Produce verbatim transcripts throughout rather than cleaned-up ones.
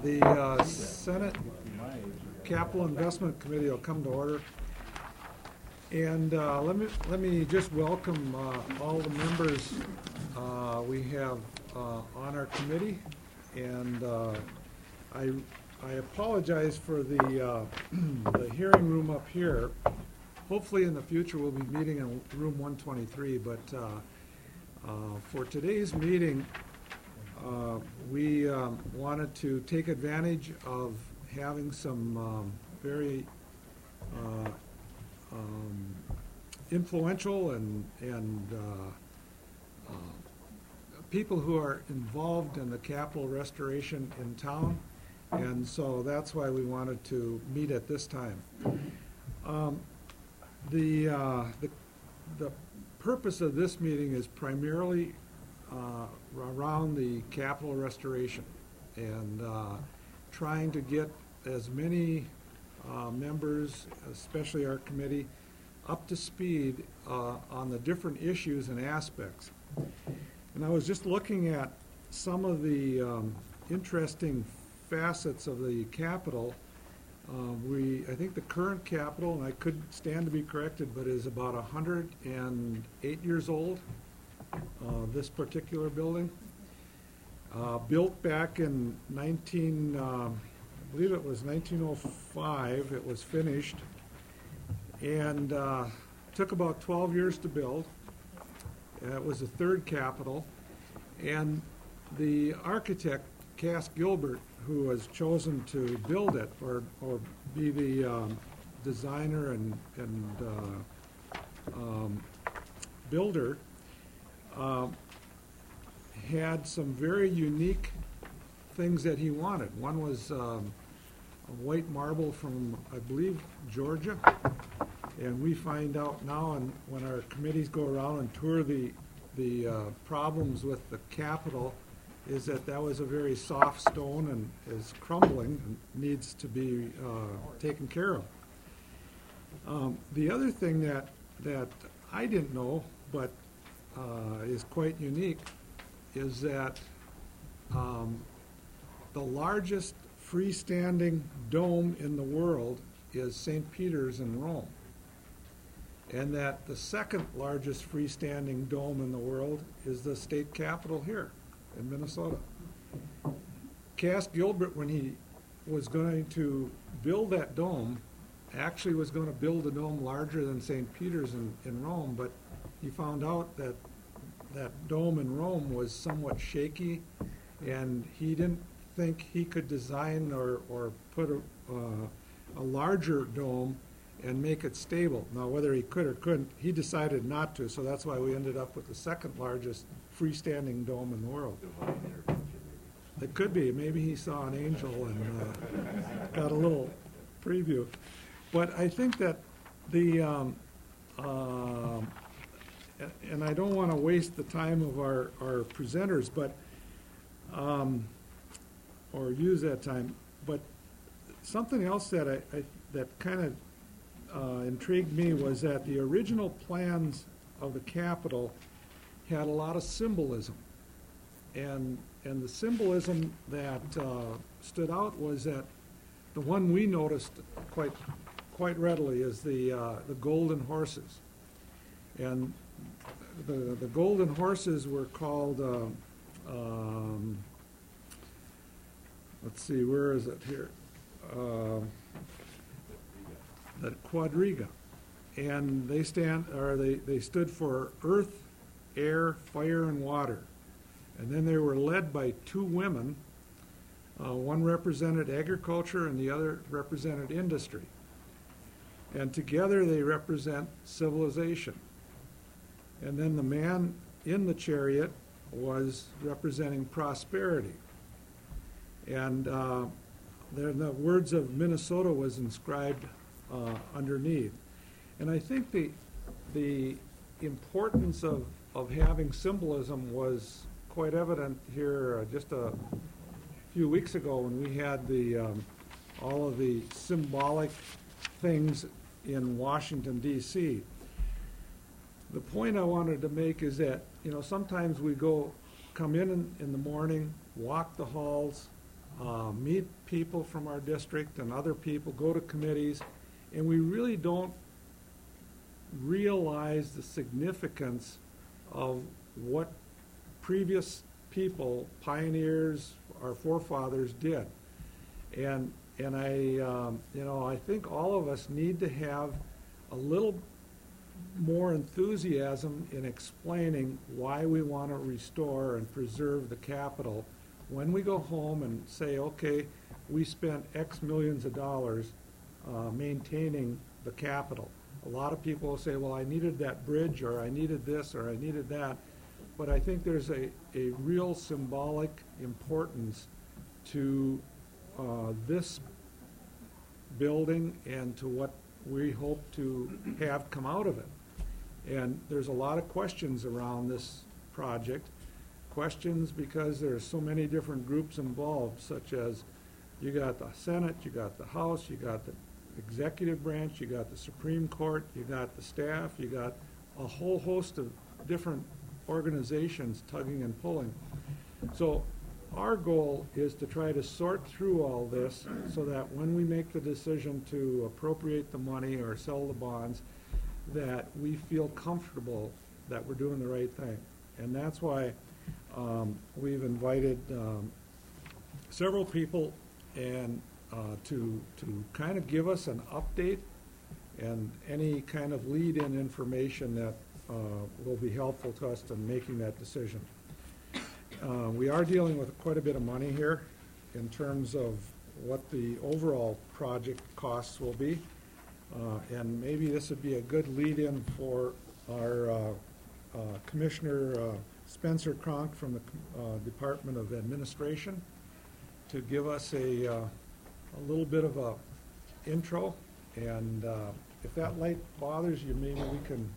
The uh, Senate Capital Investment Committee will come to order. And uh, let me let me just welcome uh, all the members uh, we have uh, on our committee. And uh, I I apologize for the uh, the hearing room up here. Hopefully in the future we'll be meeting in room one twenty-three. But uh, uh, for today's meeting, uh, we um, wanted to take advantage of having some um, very uh, Um, influential and and uh, uh, people who are involved in the capital restoration in town, and so that's why we wanted to meet at this time. Um, the, uh, the the purpose of this meeting is primarily uh, around the capital restoration and uh, trying to get as many Uh, members, especially our committee, up to speed uh, on the different issues and aspects. And I was just looking at some of the um, interesting facets of the Capitol. Uh, we, I think the current Capitol, and I could stand to be corrected, but is about one hundred eight years old, uh, this particular building. Uh, built back in nineteen... Uh, I believe it was nineteen oh five. It was finished, and uh, took about twelve years to build. Uh, it was the third Capitol, and the architect Cass Gilbert, who was chosen to build it or or be the um, designer and and uh, um, builder, uh, had some very unique things that he wanted. One was um, a white marble from, I believe, Georgia, and we find out now, and when our committees go around and tour the the uh, problems with the Capitol, is that that was a very soft stone and is crumbling and needs to be uh, taken care of. Um, the other thing that that I didn't know, but uh, is quite unique, is that um, the largest freestanding dome in the world is Saint Peter's in Rome, and that the second largest freestanding dome in the world is the state capitol here in Minnesota. Cass Gilbert, when he was going to build that dome, actually was going to build a dome larger than Saint Peter's in, in Rome, but he found out that that dome in Rome was somewhat shaky, and he didn't think he could design or, or put a, uh, a larger dome and make it stable. Now, whether he could or couldn't, he decided not to, so that's why we ended up with the second largest freestanding dome in the world. It could be. Maybe he saw an angel and uh, got a little preview. But I think that the, um, uh, and I don't want to waste the time of our, our presenters, but um, or use that time, but something else that I, I that kind of uh, intrigued me was that the original plans of the Capitol had a lot of symbolism, and and the symbolism that uh, stood out was that the one we noticed quite quite readily is the uh, the golden horses, and the the golden horses were called. Uh, um, Let's see, where is it here? Uh, the quadriga, and they stand, or they, they stood for earth, air, fire, and water. And then they were led by two women. Uh, one represented agriculture, and the other represented industry. And together they represent civilization. And then the man in the chariot was representing prosperity. And uh, there, the words of Minnesota was inscribed uh, underneath. And I think the the importance of, of having symbolism was quite evident here uh, just a few weeks ago when we had the um, all of the symbolic things in Washington, D C The point I wanted to make is that, you know, sometimes we go, come in in, in the morning, walk the halls, uh, meet people from our district and other people, go to committees, and we really don't realize the significance of what previous people, pioneers, our forefathers did. And and I, um, you know, I think all of us need to have a little more enthusiasm in explaining why we want to restore and preserve the Capitol when we go home and say, okay, we spent X millions of dollars uh, maintaining the Capitol. A lot of people will say, well, I needed that bridge, or I needed this, or I needed that. But I think there's a, a real symbolic importance to uh, this building and to what we hope to have come out of it. And there's a lot of questions around this project. Questions because there's so many different groups involved, such as you got the Senate, you got the House, you got the executive branch, you got the Supreme Court, you got the staff, you got a whole host of different organizations tugging and pulling. So our goal is to try to sort through all this so that when we make the decision to appropriate the money or sell the bonds, that we feel comfortable that we're doing the right thing. And that's why um, we've invited um, several people and uh, to to kind of give us an update and any kind of lead-in information that uh, will be helpful to us in making that decision. Uh, we are dealing with quite a bit of money here in terms of what the overall project costs will be. Uh, and maybe this would be a good lead-in for our uh, uh, Commissioner uh, Spencer Cronk from the uh, Department of Administration to give us a, uh, a little bit of a intro. And uh, if that light bothers you, maybe we can,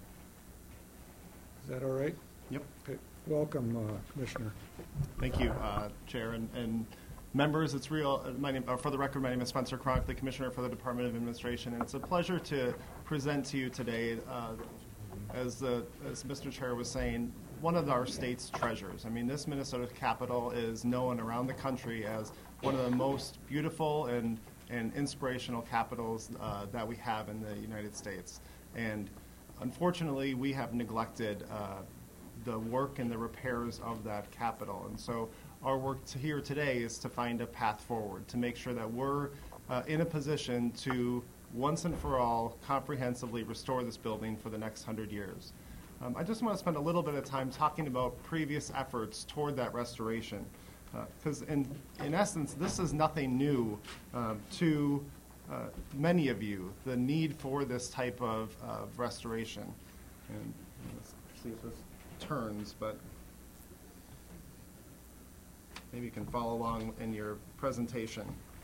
is that all right? Yep. Okay. Welcome, uh, Commissioner. Thank you, uh, Chair and, and members. It's real. Uh, my name, uh, for the record, my name is Spencer Cronk, the Commissioner for the Department of Administration, and it's a pleasure to present to you today, uh, as the as Mister Chair was saying, one of our state's treasures. I mean, this Minnesota Capitol is known around the country as one of the most beautiful and and inspirational capitals uh, that we have in the United States, and unfortunately, we have neglected Uh, the work and the repairs of that Capitol. And so our work to here today is to find a path forward, to make sure that we're uh, in a position to once and for all comprehensively restore this building for the next hundred years. Um, I just want to spend a little bit of time talking about previous efforts toward that restoration, because uh, in, in essence, this is nothing new um, to uh, many of you, the need for this type of, of restoration. And let's see if this turns, but maybe you can follow along in your presentation.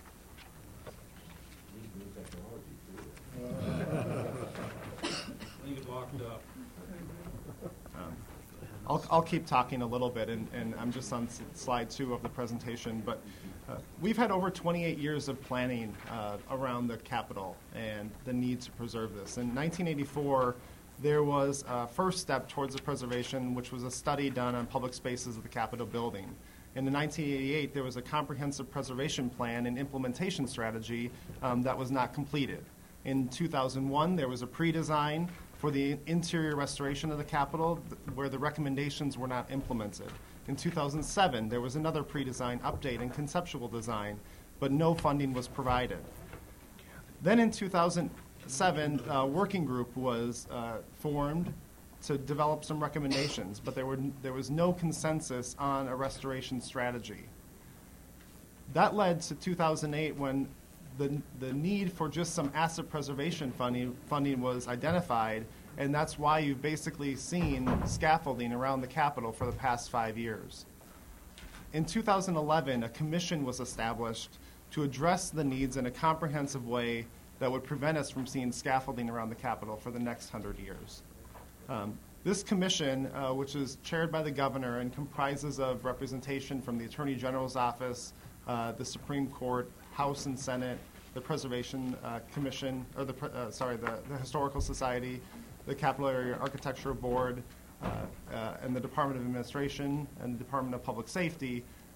Locked up. Um, I'll, I'll keep talking a little bit, and, and I'm just on s- slide two of the presentation, but uh, we've had over twenty-eight years of planning uh, around the Capitol and the need to preserve this. In nineteen eighty-four, there was a first step towards the preservation, which was a study done on public spaces of the Capitol building. In nineteen eighty-eight, there was a comprehensive preservation plan and implementation strategy um, that was not completed. In two thousand one, there was a pre-design for the interior restoration of the Capitol th- where the recommendations were not implemented. In two thousand seven, there was another pre-design update and conceptual design, but no funding was provided. Then in two thousand seven, a working group was uh, formed to develop some recommendations, but there were there was no consensus on a restoration strategy. That led to two thousand eight, when the the need for just some asset preservation funding funding was identified, and that's why you've basically seen scaffolding around the Capitol for the past five years. In two thousand eleven, a commission was established to address the needs in a comprehensive way that would prevent us from seeing scaffolding around the Capitol for the next hundred years. Um, this commission, uh, which is chaired by the governor and comprises of representation from the Attorney General's office, uh, the Supreme Court, House and Senate, the Preservation uh, Commission, or the uh, sorry, the, the Historical Society, the Capitol Area Architecture Board, uh, uh, and the Department of Administration and the Department of Public Safety,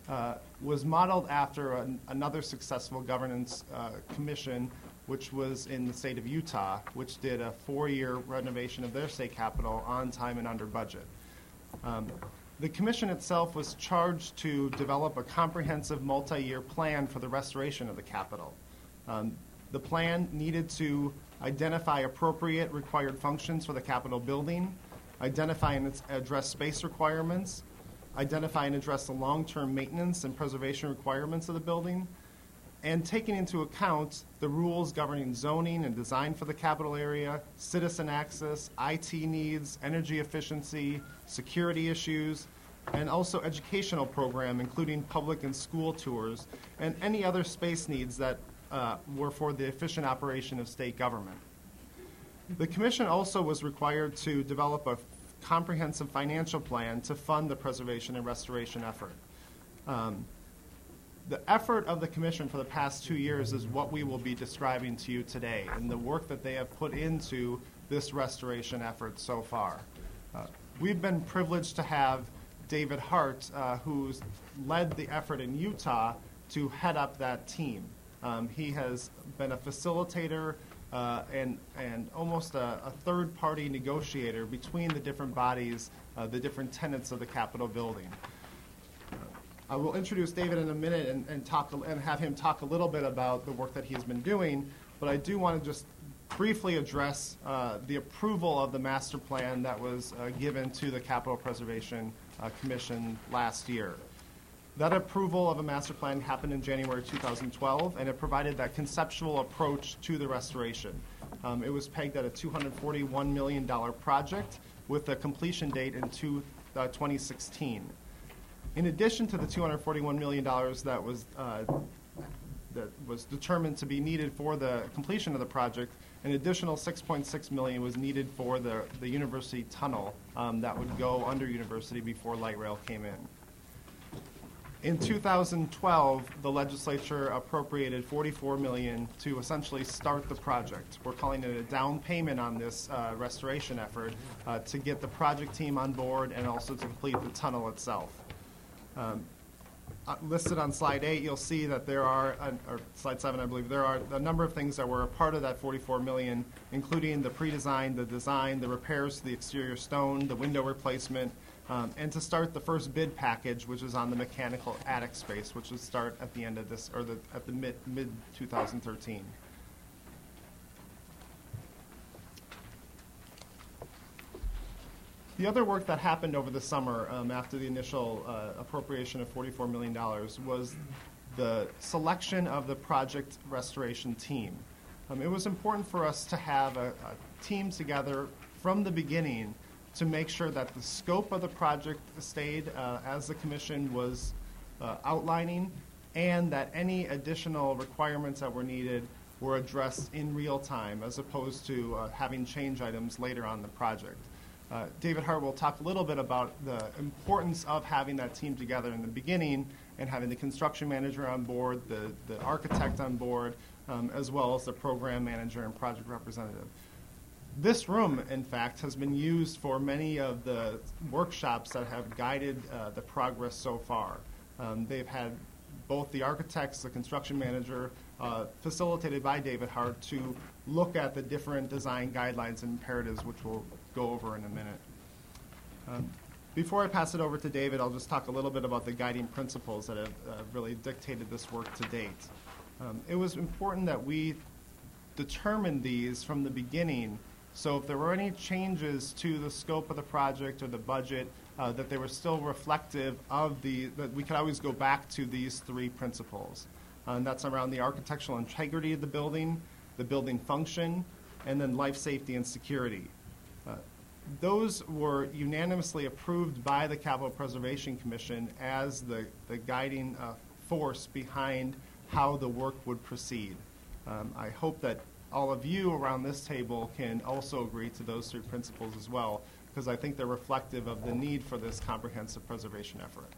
uh, was modeled after an, another successful governance uh, commission, which was in the state of Utah, which did a four-year renovation of their state capitol on time and under budget. Um, the commission itself was charged to develop a comprehensive multi-year plan for the restoration of the capitol. Um, the plan needed to identify appropriate required functions for the capitol building, identify and address space requirements, identify and address the long-term maintenance and preservation requirements of the building, and taking into account the rules governing zoning and design for the capitol area, citizen access, I T needs, energy efficiency, security issues, and also educational program, including public and school tours, and any other space needs that uh, were for the efficient operation of state government. The commission also was required to develop a comprehensive financial plan to fund the preservation and restoration effort. Um, The effort of the commission for the past two years is what we will be describing to you today, and the work that they have put into this restoration effort so far. Uh, we've been privileged to have David Hart, uh, who's led the effort in Utah, to head up that team. Um, he has been a facilitator uh, and, and almost a, a third-party negotiator between the different bodies, uh, the different tenants of the Capitol building. I will introduce David in a minute and, and talk and have him talk a little bit about the work that he's been doing, but I do want to just briefly address uh, the approval of the master plan that was uh, given to the Capitol Preservation uh, Commission last year. That approval of a master plan happened in January two thousand twelve, and it provided that conceptual approach to the restoration. Um, it was pegged at a two hundred forty-one million dollars project with a completion date in two, uh, twenty sixteen. In addition to the two hundred forty-one million dollars that was uh, that was determined to be needed for the completion of the project, an additional six point six million dollars was needed for the, the university tunnel um, that would go under university before light rail came in. In two thousand twelve, the legislature appropriated forty-four million dollars to essentially start the project. We're calling it a down payment on this uh, restoration effort uh, to get the project team on board and also to complete the tunnel itself. Um, uh, listed on slide eight, you'll see that there are, uh, or slide seven, I believe, there are a number of things that were a part of that forty-four million dollars, including the pre-design, the design, the repairs to the exterior stone, the window replacement, um, and to start the first bid package, which is on the mechanical attic space, which will start at the end of this, or the, at the mid mid two thousand thirteen. The other work that happened over the summer um, after the initial uh, appropriation of forty-four million dollars was the selection of the project restoration team. Um, it was important for us to have a, a team together from the beginning to make sure that the scope of the project stayed uh, as the commission was uh, outlining, and that any additional requirements that were needed were addressed in real time as opposed to uh, having change items later on in the project. Uh, David Hart will talk a little bit about the importance of having that team together in the beginning and having the construction manager on board, the, the architect on board, um, as well as the program manager and project representative. This room, in fact, has been used for many of the workshops that have guided uh, the progress so far. Um, they've had both the architects, the construction manager, uh, facilitated by David Hart, to look at the different design guidelines and imperatives, which we'll go over in a minute. Um, before I pass it over to David, I'll just talk a little bit about the guiding principles that have uh, really dictated this work to date. Um, it was important that we determined these from the beginning, so if there were any changes to the scope of the project or the budget, uh, that they were still reflective of the, that we could always go back to these three principles. Uh, and that's around the architectural integrity of the building, the building function, and then life safety and security. Uh, those were unanimously approved by the Capitol Preservation Commission as the, the guiding uh, force behind how the work would proceed. Um, I hope that all of you around this table can also agree to those three principles as well, because I think they're reflective of the need for this comprehensive preservation effort.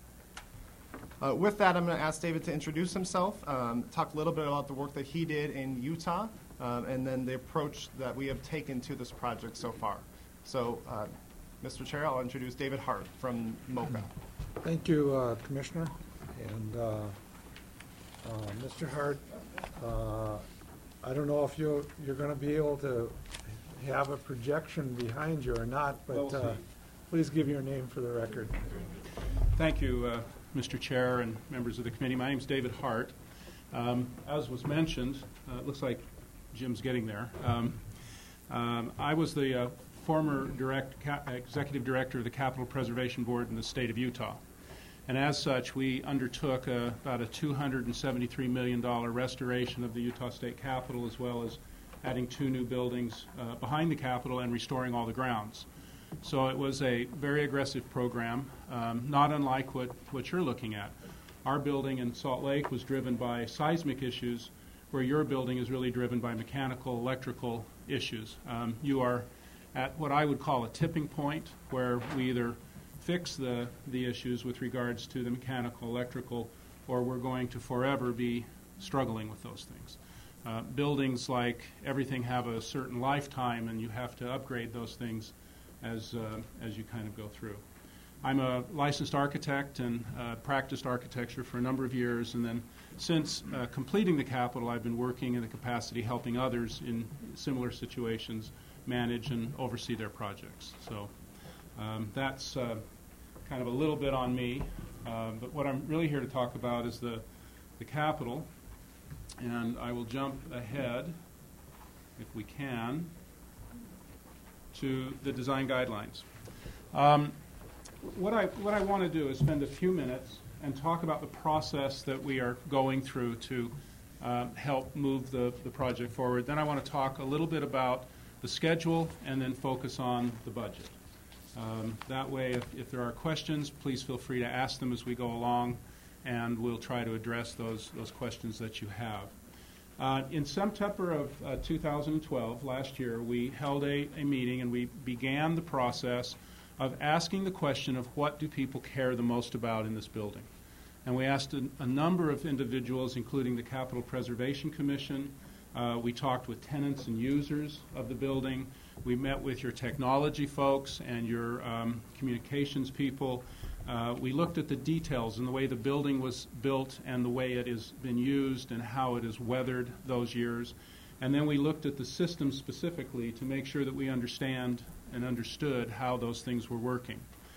Uh, with that, I'm going to ask David to introduce himself, um, talk a little bit about the work that he did in Utah, um, and then the approach that we have taken to this project so far. So, uh, Mister Chair, I'll introduce David Hart from MoCA. Thank you, uh, Commissioner. And uh, uh, Mister Hart, uh, I don't know if you, you're going to be able to have a projection behind you or not, but We'll uh, see. please give your name for the record. Thank you, uh, Mister Chair and members of the committee. My name is David Hart. Um, as was mentioned, uh, it looks like Jim's getting there. Um, um, I was the uh, former direct ca- executive director of the Capital Preservation Board in the state of Utah. And as such, we undertook uh, about a two hundred seventy-three million dollars restoration of the Utah State Capitol, as well as adding two new buildings uh, behind the Capitol and restoring all the grounds. So it was a very aggressive program, um, not unlike what, what you're looking at. Our building in Salt Lake was driven by seismic issues, where your building is really driven by mechanical, electrical issues. Um, you are at what I would call a tipping point, where we either fix the, the issues with regards to the mechanical, electrical, or we're going to forever be struggling with those things. Uh, buildings, like everything, have a certain lifetime, and you have to upgrade those things as, uh, as you kind of go through. I'm a licensed architect and uh, practiced architecture for a number of years, and then since uh, completing the Capitol, I've been working in the capacity helping others in similar situations manage and oversee their projects. So um, that's uh, kind of a little bit on me, uh, but what I'm really here to talk about is the, the Capitol, and I will jump ahead, if we can, to the design guidelines. Um, What I, what I want to do is spend a few minutes and talk about the process that we are going through to uh, help move the, the project forward. Then I want to talk a little bit about the schedule and then focus on the budget. Um, that way, if, if there are questions, please feel free to ask them as we go along, and we'll try to address those, those questions that you have. Uh, in September of uh, two thousand twelve, last year, we held a, a meeting and we began the process of asking the question of what do people care the most about in this building. And we asked a, a number of individuals, including the Capital Preservation Commission. Uh, we talked with tenants and users of the building. We met with your technology folks and your um, communications people. Uh, we looked at the details and the way the building was built and the way it has been used and how it has weathered those years. And then we looked at the system specifically to make sure that we understand and understood how those things were working.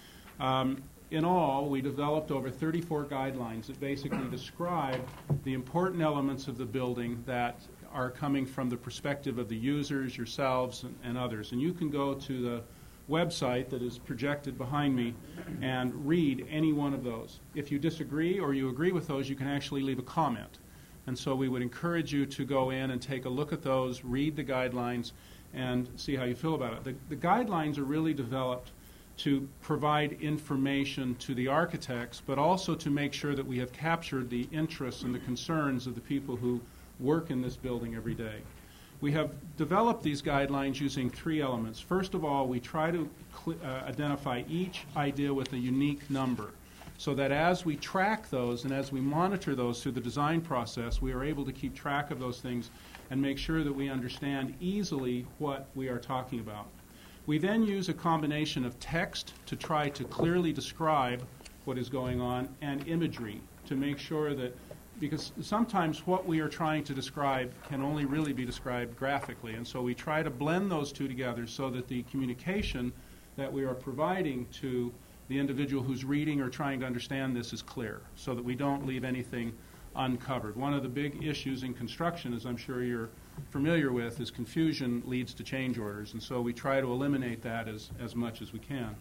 Um, in all, we developed over thirty-four guidelines that basically describe the important elements of the building that are coming from the perspective of the users, yourselves, and, and others. And you can go to the website that is projected behind me and read any one of those. If you disagree or you agree with those, you can actually leave a comment. And so we would encourage you to go in and take a look at those, read the guidelines, and see how you feel about it. The, the guidelines are really developed to provide information to the architects, but also to make sure that we have captured the interests and the concerns of the people who work in this building every day. We have developed these guidelines using three elements. First of all, we try to cl- uh, identify each idea with a unique number, so that as we track those and as we monitor those through the design process, we are able to keep track of those things and make sure that we understand easily what we are talking about. We then use a combination of text to try to clearly describe what is going on and imagery to make sure that, because sometimes what we are trying to describe can only really be described graphically, and so we try to blend those two together so that the communication that we are providing to the individual who's reading or trying to understand this is clear, so that we don't leave anything uncovered. One of the big issues in construction, as I'm sure you're familiar with, is confusion leads to change orders, and so we try to eliminate that as, as much as we can.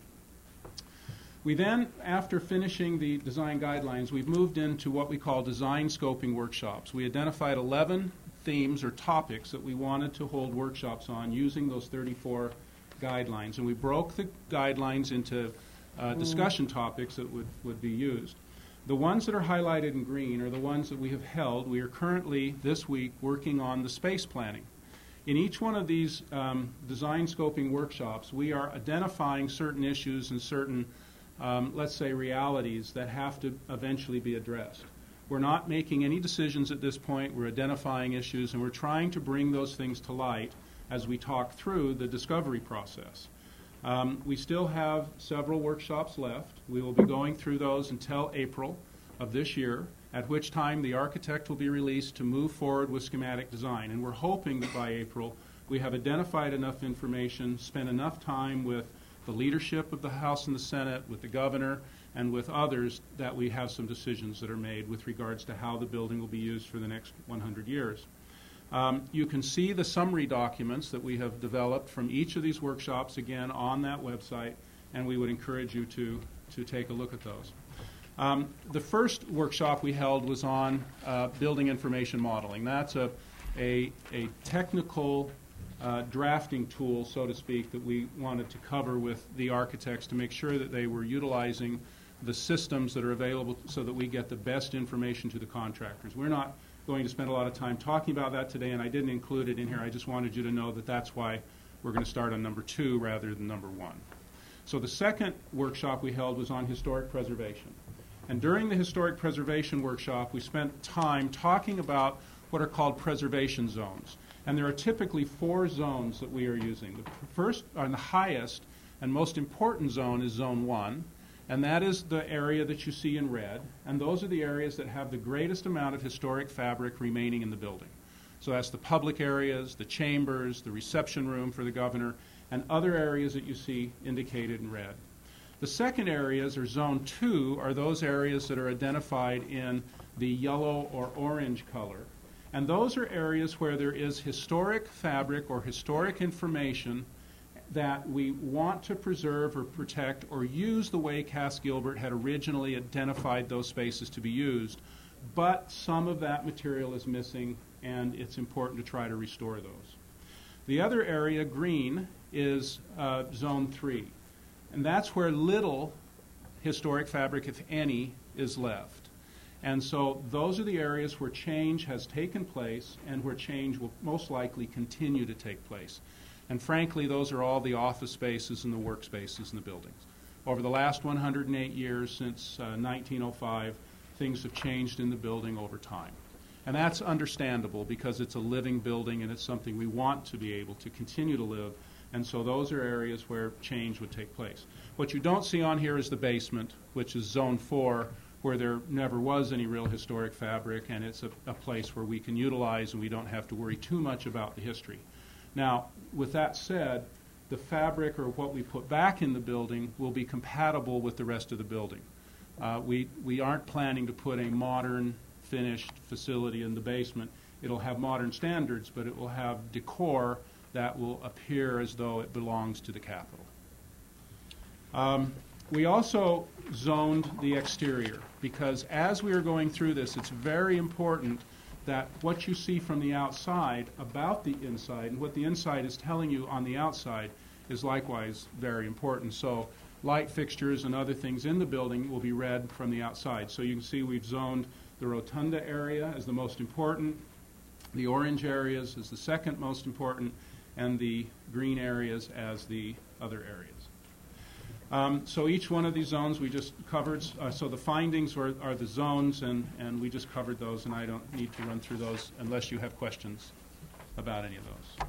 We then, after finishing the design guidelines, we've moved into what we call design scoping workshops. We identified eleven themes or topics that we wanted to hold workshops on using those thirty-four guidelines, and we broke the guidelines into uh, discussion topics that would, would be used. The ones that are highlighted in green are the ones that we have held. We are currently, this week, working on the space planning. In each one of these um, design scoping workshops, we are identifying certain issues and certain, um, let's say, realities that have to eventually be addressed. We're not making any decisions at this point. We're identifying issues, and we're trying to bring those things to light as we talk through the discovery process. Um, we still have several workshops left. We will be going through those until April. of this year, at which time the architect will be released to move forward with schematic design. And we're hoping that by April we have identified enough information, spent enough time with the leadership of the House and the Senate, with the governor, and with others, that we have some decisions that are made with regards to how the building will be used for the next one hundred years. Um, you can see the summary documents that we have developed from each of these workshops, again, on that website, and we would encourage you to, to take a look at those. Um, the first workshop we held was on uh, building information modeling. That's a, a, a technical uh, drafting tool, so to speak, that we wanted to cover with the architects to make sure that they were utilizing the systems that are available so that we get the best information to the contractors. We're not going to spend a lot of time talking about that today, and I didn't include it in here. I just wanted you to know that that's why we're going to start on number two rather than number one. So the second workshop we held was on historic preservation. And during the historic preservation workshop, we spent time talking about what are called preservation zones. And there are typically four zones that we are using. The first, or the highest and most important zone is zone one, and that is the area that you see in red. And those are the areas that have the greatest amount of historic fabric remaining in the building. So that's the public areas, the chambers, the reception room for the governor, and other areas that you see indicated in red. The second areas, or zone two, are those areas that are identified in the yellow or orange color. And those are areas where there is historic fabric or historic information that we want to preserve or protect or use the way Cass Gilbert had originally identified those spaces to be used, but some of that material is missing, and it's important to try to restore those. The other area, green, is uh, zone three, and that's where little historic fabric, if any, is left. And so those are the areas where change has taken place and where change will most likely continue to take place. And frankly, those are all the office spaces and the workspaces in the buildings. Over the last one hundred eight years, since uh, nineteen oh five, things have changed in the building over time. And that's understandable because it's a living building and it's something we want to be able to continue to live. And so those are areas where change would take place. What you don't see on here is the basement, which is zone four, where there never was any real historic fabric, and it's a, a place where we can utilize and we don't have to worry too much about the history. Now, with that said, the fabric or what we put back in the building will be compatible with the rest of the building. Uh, we, we aren't planning to put a modern, finished facility in the basement. It'll have modern standards, but it will have decor that will appear as though it belongs to the Capitol. Um, we also zoned the exterior because as we are going through this, it's very important that what you see from the outside about the inside and what the inside is telling you on the outside is likewise very important. So light fixtures and other things in the building will be read from the outside. So you can see we've zoned the rotunda area as the most important, the orange areas as the second most important, and the green areas as the other areas. Um, so each one of these zones we just covered. Uh, so the findings are, are the zones, and, and we just covered those, and I don't need to run through those unless you have questions about any of those.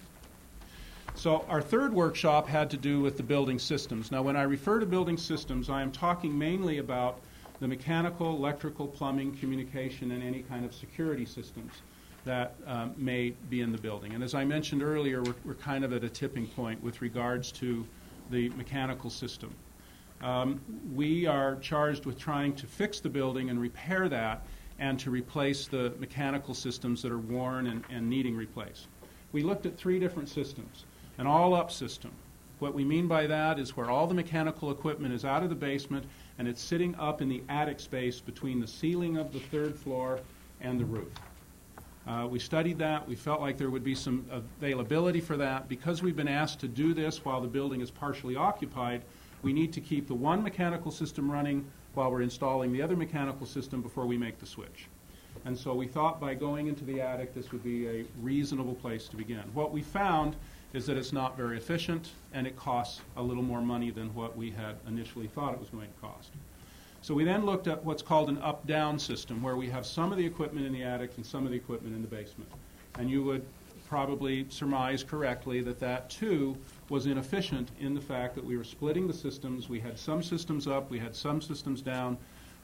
So our third workshop had to do with the building systems. Now, when I refer to building systems, I am talking mainly about the mechanical, electrical, plumbing, communication, and any kind of security systems that um, may be in the building. And as I mentioned earlier, we're, we're kind of at a tipping point with regards to the mechanical system. Um, we are charged with trying to fix the building and repair that and to replace the mechanical systems that are worn and, and needing replaced. We looked at three different systems. An all-up system. What we mean by that is where all the mechanical equipment is out of the basement and it's sitting up in the attic space between the ceiling of the third floor and the roof. Uh, we studied that. We felt like there would be some availability for that. Because we've been asked to do this while the building is partially occupied, we need to keep the one mechanical system running while we're installing the other mechanical system before we make the switch. And so we thought by going into the attic, this would be a reasonable place to begin. What we found is that it's not very efficient, and it costs a little more money than what we had initially thought it was going to cost. So we then looked at what's called an up-down system, where we have some of the equipment in the attic and some of the equipment in the basement. And you would probably surmise correctly that that, too, was inefficient in the fact that we were splitting the systems. We had some systems up, we had some systems down.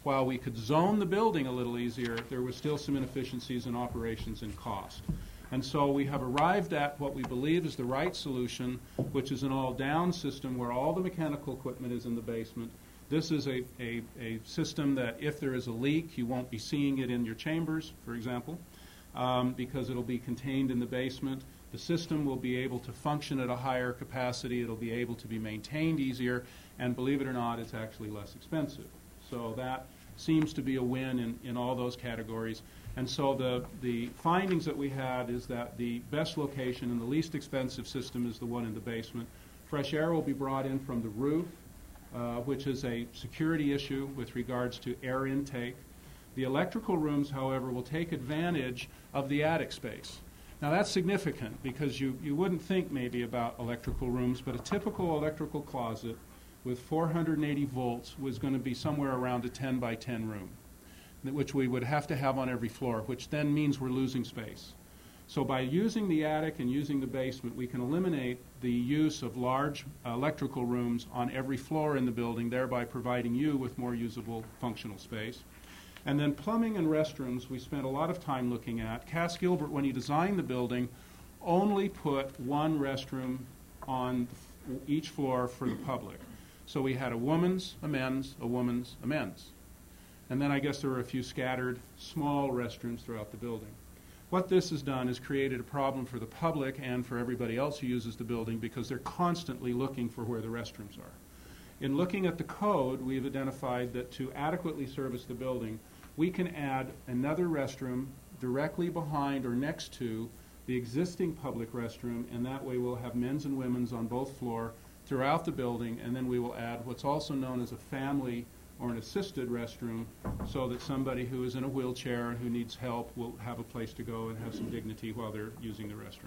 while we could zone the building a little easier, there was still some inefficiencies in operations and cost. And so we have arrived at what we believe is the right solution, which is an all-down system where all the mechanical equipment is in the basement. This is a, a, a system that if there is a leak, you won't be seeing it in your chambers, for example, um, because it'll be contained in the basement. The system will be able to function at a higher capacity. It'll be able to be maintained easier, and believe it or not, it's actually less expensive. So that seems to be a win in, in all those categories. And so the, the findings that we had is that the best location and the least expensive system is the one in the basement. Fresh air will be brought in from the roof, uh, which is a security issue with regards to air intake. The electrical rooms, however, will take advantage of the attic space. Now that's significant because you, you wouldn't think maybe about electrical rooms, but a typical electrical closet with four hundred eighty volts was going to be somewhere around a ten by ten room, which we would have to have on every floor, which then means we're losing space. So by using the attic and using the basement, we can eliminate the use of large uh, electrical rooms on every floor in the building, thereby providing you with more usable functional space. And then plumbing and restrooms, we spent a lot of time looking at. Cass Gilbert, when he designed the building, only put one restroom on each floor for the public. So we had a woman's, a men's, a woman's, a men's. And then I guess there were a few scattered small restrooms throughout the building. What this has done is created a problem for the public and for everybody else who uses the building because they're constantly looking for where the restrooms are. In looking at the code, we've identified that to adequately service the building, we can add another restroom directly behind or next to the existing public restroom, and that way we'll have men's and women's on both floors throughout the building, and then we will add what's also known as a family or an assisted restroom so that somebody who is in a wheelchair and who needs help will have a place to go and have some dignity while they're using the restroom.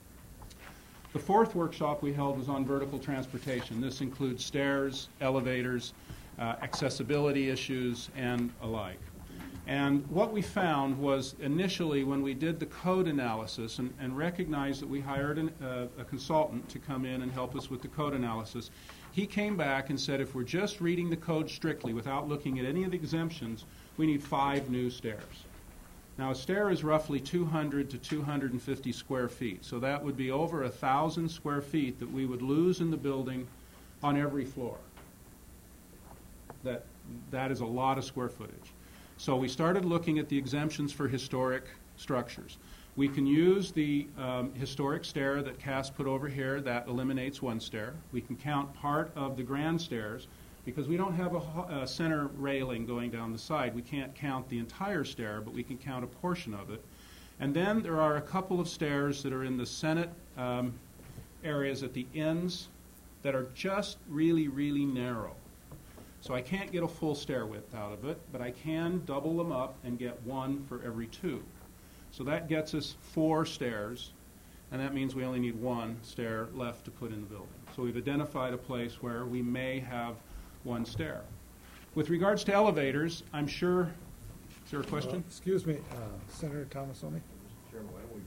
The fourth workshop we held was on vertical transportation. This includes stairs, elevators, uh, accessibility issues, and alike. And what we found was initially when we did the code analysis and, and recognized that we hired an, uh, a consultant to come in and help us with the code analysis, he came back and said if we're just reading the code strictly without looking at any of the exemptions, we need five new stairs. Now a stair is roughly two hundred to two hundred fifty square feet, so that would be over a thousand square feet that we would lose in the building on every floor. That, that is a lot of square footage. So we started looking at the exemptions for historic structures. We can use the um, historic stair that Cass put over here. That eliminates one stair. We can count part of the grand stairs because we don't have a, a center railing going down the side. We can't count the entire stair, but we can count a portion of it. And then there are a couple of stairs that are in the Senate um, areas at the ends that are just really, really narrow. So I can't get a full stair width out of it, but I can double them up and get one for every two. So that gets us four stairs, and that means we only need one stair left to put in the building. So we've identified a place where we may have one stair. With regards to elevators, I'm sure, is there a question? Uh, excuse me, uh, Senator Thomasoni? Chairman, why don't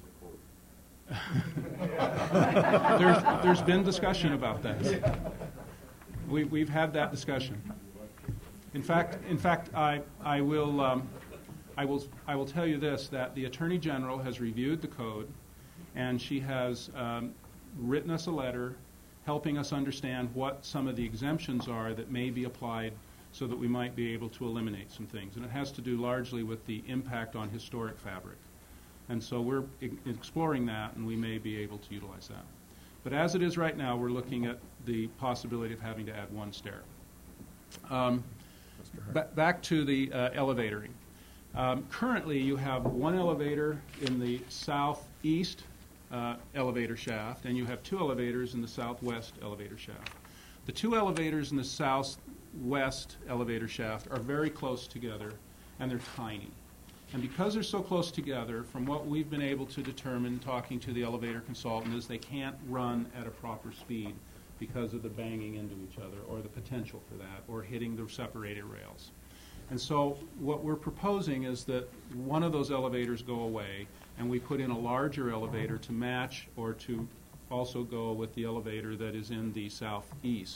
we just change the code? there's, there's been discussion about that. We, we've had that discussion. In fact, in fact, I, I will, um, I will, I will tell you this: that the Attorney General has reviewed the code, and she has um, written us a letter, helping us understand what some of the exemptions are that may be applied, so that we might be able to eliminate some things. And it has to do largely with the impact on historic fabric. And so we're e- exploring that, and we may be able to utilize that. But as it is right now, we're looking at the possibility of having to add one stair. Um, ba- back to the uh, elevatoring. Um, currently, you have one elevator in the southeast uh, elevator shaft, and you have two elevators in the southwest elevator shaft. The two elevators in the southwest elevator shaft are very close together, and they're tiny. And because they're so close together, from what we've been able to determine talking to the elevator consultant, is they can't run at a proper speed because of the banging into each other or the potential for that or hitting the separator rails. And so what we're proposing is that one of those elevators go away and we put in a larger elevator to match or to also go with the elevator that is in the southeast.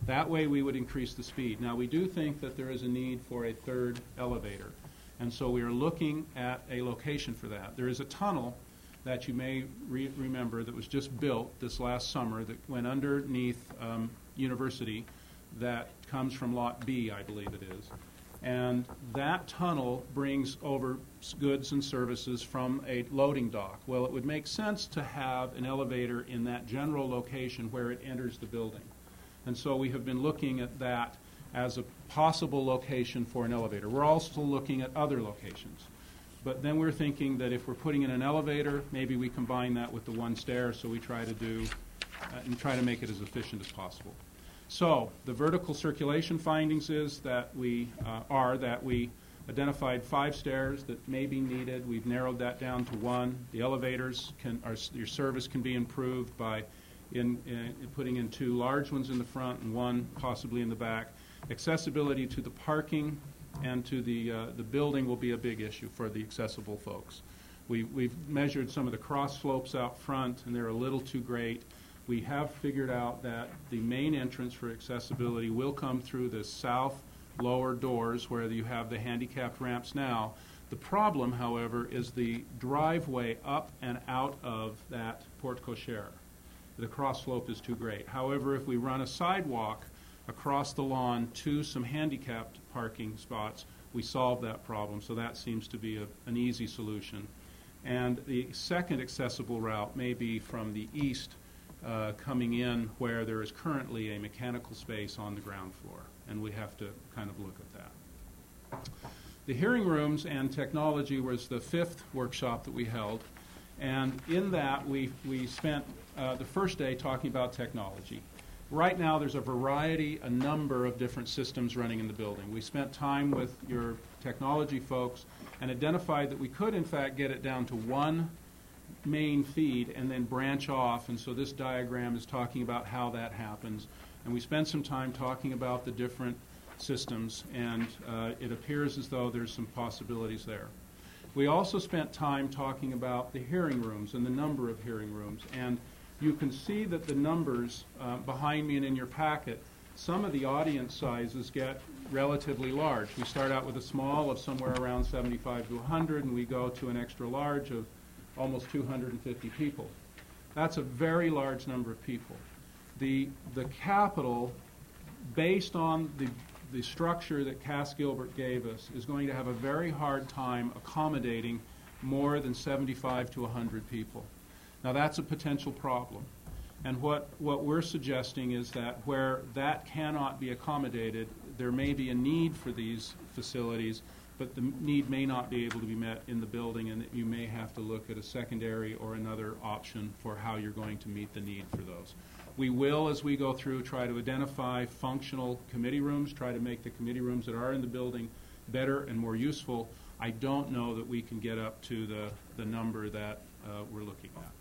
That way we would increase the speed. Now, we do think that there is a need for a third elevator, and so we are looking at a location for that. There is a tunnel that you may re remember that was just built this last summer that went underneath um, University that comes from Lot B, I believe it is. And that tunnel brings over goods and services from a loading dock. Well, it would make sense to have an elevator in that general location where it enters the building. And so we have been looking at that as a possible location for an elevator. We're also looking at other locations. But then we're thinking that if we're putting in an elevator, maybe we combine that with the one stair, so we try to do uh, and try to make it as efficient as possible. So the vertical circulation findings is that we uh, are that we identified five stairs that may be needed. We've narrowed that down to one. The elevators can, our, your service can be improved by in, in putting in two large ones in the front and one possibly in the back. Accessibility to the parking and to the uh, the building will be a big issue for the accessible folks. We, we've measured some of the cross slopes out front, and they're a little too great. We have figured out that the main entrance for accessibility will come through the south lower doors where you have the handicapped ramps now. The problem, however, is the driveway up and out of that porte cochere. The cross slope is too great. However, if we run a sidewalk across the lawn to some handicapped parking spots, we solve that problem. So that seems to be a, an easy solution. And the second accessible route may be from the east uh, coming in where there is currently a mechanical space on the ground floor. And we have to kind of look at that. The hearing rooms and technology was the fifth workshop that we held. And in that, we, we spent uh, the first day talking about technology. Right now, there's a variety, a number of different systems running in the building. We spent time with your technology folks and identified that we could, in fact, get it down to one main feed and then branch off. And so this diagram is talking about how that happens. And we spent some time talking about the different systems, and uh, it appears as though there's some possibilities there. We also spent time talking about the hearing rooms and the number of hearing rooms. And you can see that the numbers uh, behind me and in your packet, some of the audience sizes get relatively large. We start out with a small of somewhere around seventy-five to one hundred, and we go to an extra large of almost two hundred fifty people. That's a very large number of people. The, the Capitol, based on the, the structure that Cass Gilbert gave us, is going to have a very hard time accommodating more than seventy-five to one hundred people. Now, that's a potential problem. And what, what we're suggesting is that where that cannot be accommodated, there may be a need for these facilities, but the need may not be able to be met in the building, and that you may have to look at a secondary or another option for how you're going to meet the need for those. We will, as we go through, try to identify functional committee rooms, try to make the committee rooms that are in the building better and more useful. I don't know that we can get up to the, the number that uh, we're looking at.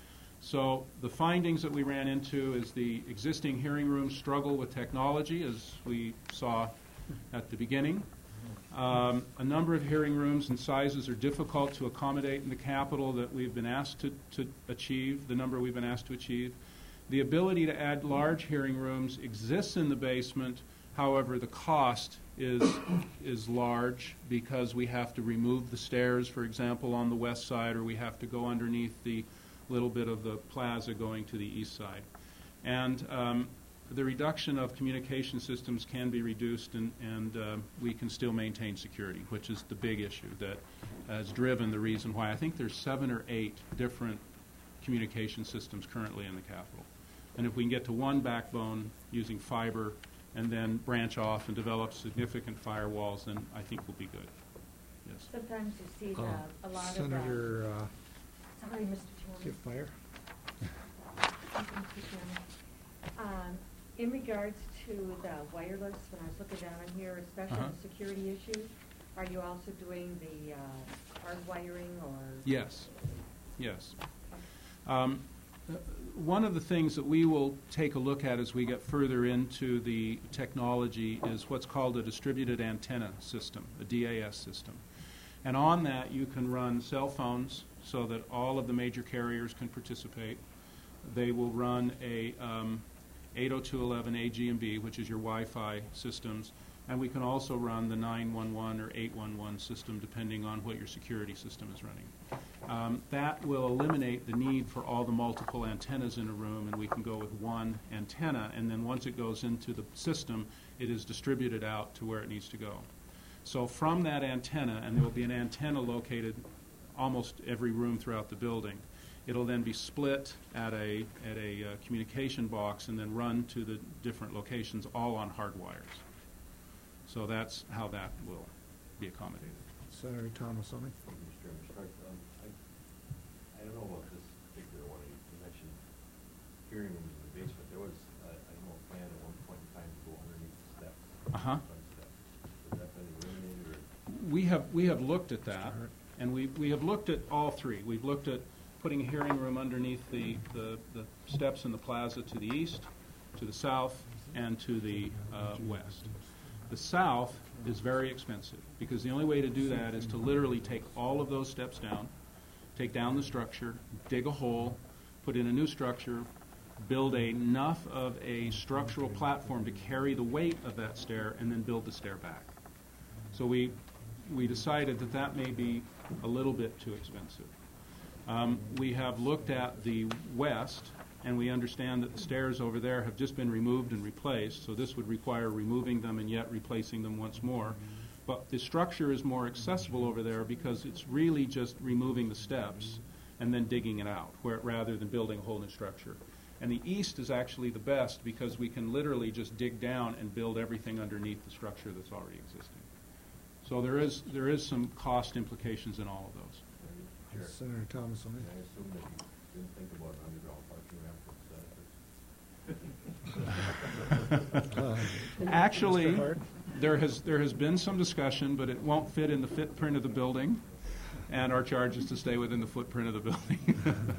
So the findings that we ran into is the existing hearing rooms struggle with technology, as we saw at the beginning. Um, a number of hearing rooms and sizes are difficult to accommodate in the Capitol that we've been asked to, to achieve, the number we've been asked to achieve. The ability to add large hearing rooms exists in the basement. However, the cost is, is large because we have to remove the stairs, for example, on the west side, or we have to go underneath the little bit of the plaza going to the east side. And um, the reduction of communication systems can be reduced, and, and uh, we can still maintain security, which is the big issue that has driven the reason why I think there's seven or eight different communication systems currently in the Capitol. And if we can get to one backbone using fiber and then branch off and develop significant firewalls, then I think we'll be good. Yes. Sometimes you see Uh, the, a lot Senator, of... uh, Uh, sorry, Mister get Chairman. fire. Thank you, Mister Chairman. Um, in regards to the wireless, when I was looking down on here, especially Uh-huh. the security issues, are you also doing the uh, hard wiring or? Yes. Yes. Um, uh, one of the things that we will take a look at as we get further into the technology is what's called a distributed antenna system, a D A S system. And on that, you can run cell phones so that all of the major carriers can participate. They will run a, um, eight oh two dot eleven A G and B, which is your Wi-Fi systems, and we can also run the nine one one or eight one one system depending on what your security system is running. Um, that will eliminate the need for all the multiple antennas in a room, and we can go with one antenna, and then once it goes into the system, it is distributed out to where it needs to go. So from that antenna, and there will be an antenna located almost every room throughout the building, it'll then be split at a, at a uh, communication box and then run to the different locations, all on hard wires. So that's how that will be accommodated. Senator Thomasoni. Mister Chairman, start, um, I, I don't know about this particular one. You you mentioned hearing rooms in the basement. There was, uh, I know, a plan at one point in time to go underneath the steps. Uh-huh. front steps. Has that been eliminated, or? We have, we have looked at that, and we, we have looked at all three. We've looked at putting a hearing room underneath the, the, the steps in the plaza to the east, to the south, and to the uh, west. The south is very expensive, because the only way to do that is to literally take all of those steps down, take down the structure, dig a hole, put in a new structure, build a, enough of a structural platform to carry the weight of that stair, and then build the stair back. So we, we decided that that may be a little bit too expensive. Um, we have looked at the west, and we understand that the stairs over there have just been removed and replaced, so this would require removing them and yet replacing them once more. But the structure is more accessible over there because it's really just removing the steps and then digging it out, where, rather than building a whole new structure. And the east is actually the best because we can literally just dig down and build everything underneath the structure that's already existing. So there is, there is some cost implications in all of those. Sure. Senator Thomasoni. I assume that you didn't think about an underground parking ramp for Uh, Actually, Mister Hart? there has, there has been some discussion, but it won't fit in the footprint of the building, and our charge is to stay within the footprint of the building.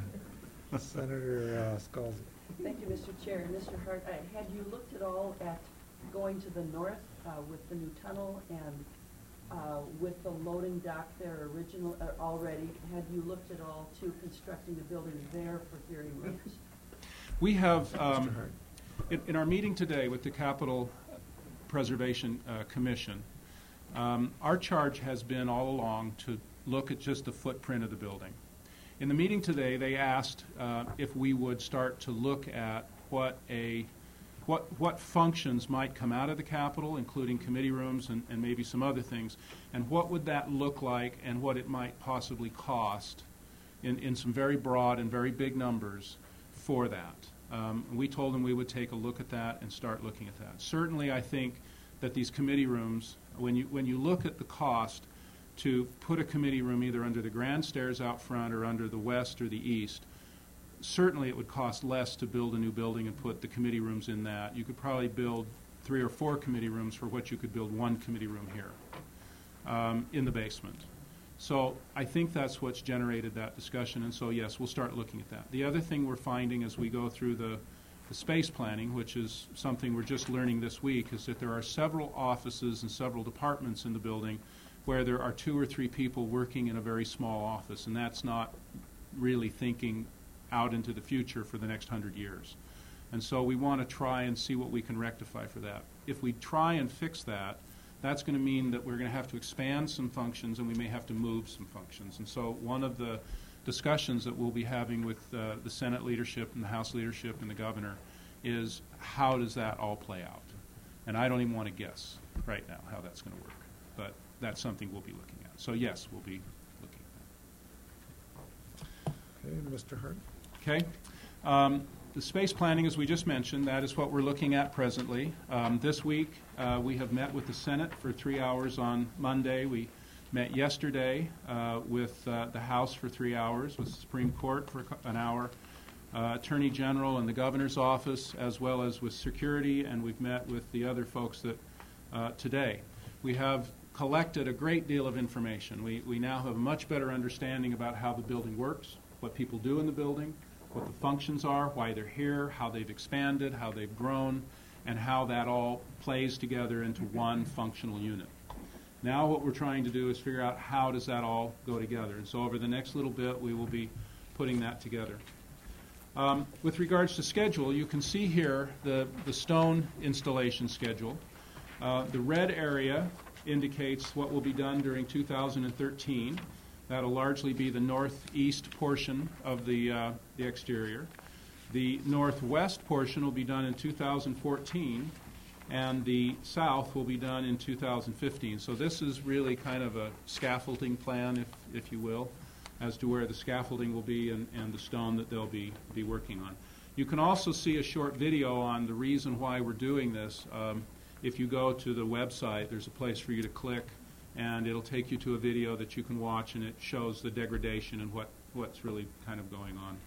Senator uh, Scalzi. Thank you, Mister Chair. Mister Hart, uh, had you looked at all at going to the north uh, with the new tunnel and uh, with the loading dock there original uh, already, had you looked at all to constructing a building there for hearing rooms? We have, um, Mister Hart. in, in our meeting today with the Capital Preservation uh, Commission, um, our charge has been all along to look at just the footprint of the building. In the meeting today, they asked uh, if we would start to look at what a what what functions might come out of the Capitol, including committee rooms and, and maybe some other things, and what would that look like and what it might possibly cost in, in some very broad and very big numbers for that. Um, we told them we would take a look at that and start looking at that. Certainly, I think that these committee rooms, when you when you look at the cost to put a committee room either under the grand stairs out front or under the west or the east, certainly it would cost less to build a new building and put the committee rooms in that. You could probably build three or four committee rooms for what you could build one committee room here um, in the basement. So I think that's what's generated that discussion, and so yes, we'll start looking at that. The other thing we're finding as we go through the, the space planning, which is something we're just learning this week, is that there are several offices and several departments in the building where there are two or three people working in a very small office, and that's not really thinking out into the future for the next hundred years. And so we want to try and see what we can rectify for that. If we try and fix that, that's going to mean that we're going to have to expand some functions and we may have to move some functions. And so one of the discussions that we'll be having with uh, the Senate leadership and the House leadership and the governor is how does that all play out? And I don't even want to guess right now how that's going to work. But that's something we'll be looking at. So yes, we'll be looking at that. Okay, Mister Hart. Okay. Um, the space planning, as we just mentioned, that is what we're looking at presently. Um, this week, uh, we have met with the Senate for three hours on Monday. We met yesterday uh, with uh, the House for three hours, with the Supreme Court for an hour, uh, Attorney General and the Governor's office, as well as with security, and we've met with the other folks that uh, today. We have collected a great deal of information. We, we now have a much better understanding about how the building works, what people do in the building, what the functions are, why they're here, how they've expanded, how they've grown, and how that all plays together into one functional unit. Now what we're trying to do is figure out how does that all go together. And so over the next little bit, we will be putting that together. Um, with regards to schedule, you can see here the, the stone installation schedule. Uh, the red area indicates what will be done during two thousand thirteen. That'll largely be the northeast portion of the, uh, the exterior. The northwest portion will be done in two thousand fourteen, and the south will be done in two thousand fifteen. So this is really kind of a scaffolding plan, if, if you will, as to where the scaffolding will be and, and the stone that they'll be, be working on. You can also see a short video on the reason why we're doing this. Um, if you go to the website, there's a place for you to click, and it'll take you to a video that you can watch, and it shows the degradation and what, what's really kind of going on.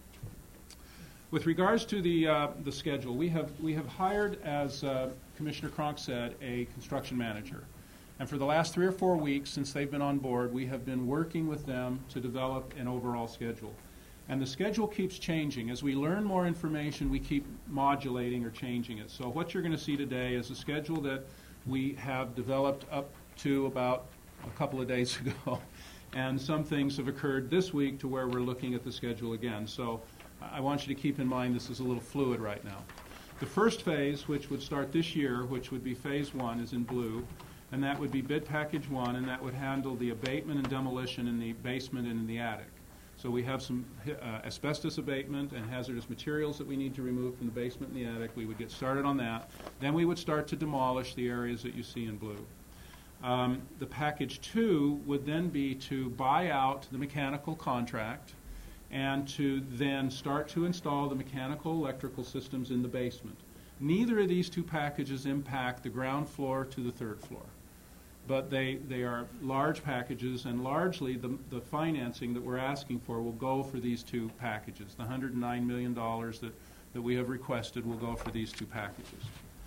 With regards to the, uh, the schedule, we have, we have hired, as uh, Commissioner Cronk said, a construction manager. And for the last three or four weeks since they've been on board, we have been working with them to develop an overall schedule. And the schedule keeps changing. As we learn more information, we keep modulating or changing it. So what you're going to see today is a schedule that we have developed up to about a couple of days ago. And some things have occurred this week to where we're looking at the schedule again. So I want you to keep in mind this is a little fluid right now. The first phase, which would start this year, which would be phase one, is in blue. And that would be bid package one, and that would handle the abatement and demolition in the basement and in the attic. So we have some uh, asbestos abatement and hazardous materials that we need to remove from the basement and the attic. We would get started on that. Then we would start to demolish the areas that you see in blue. Um, the package two would then be to buy out the mechanical contract and to then start to install the mechanical electrical systems in the basement. Neither of these two packages impact the ground floor to the third floor. But they, they are large packages, and largely the, the financing that we're asking for will go for these two packages. The one hundred nine million dollars that, that we have requested will go for these two packages.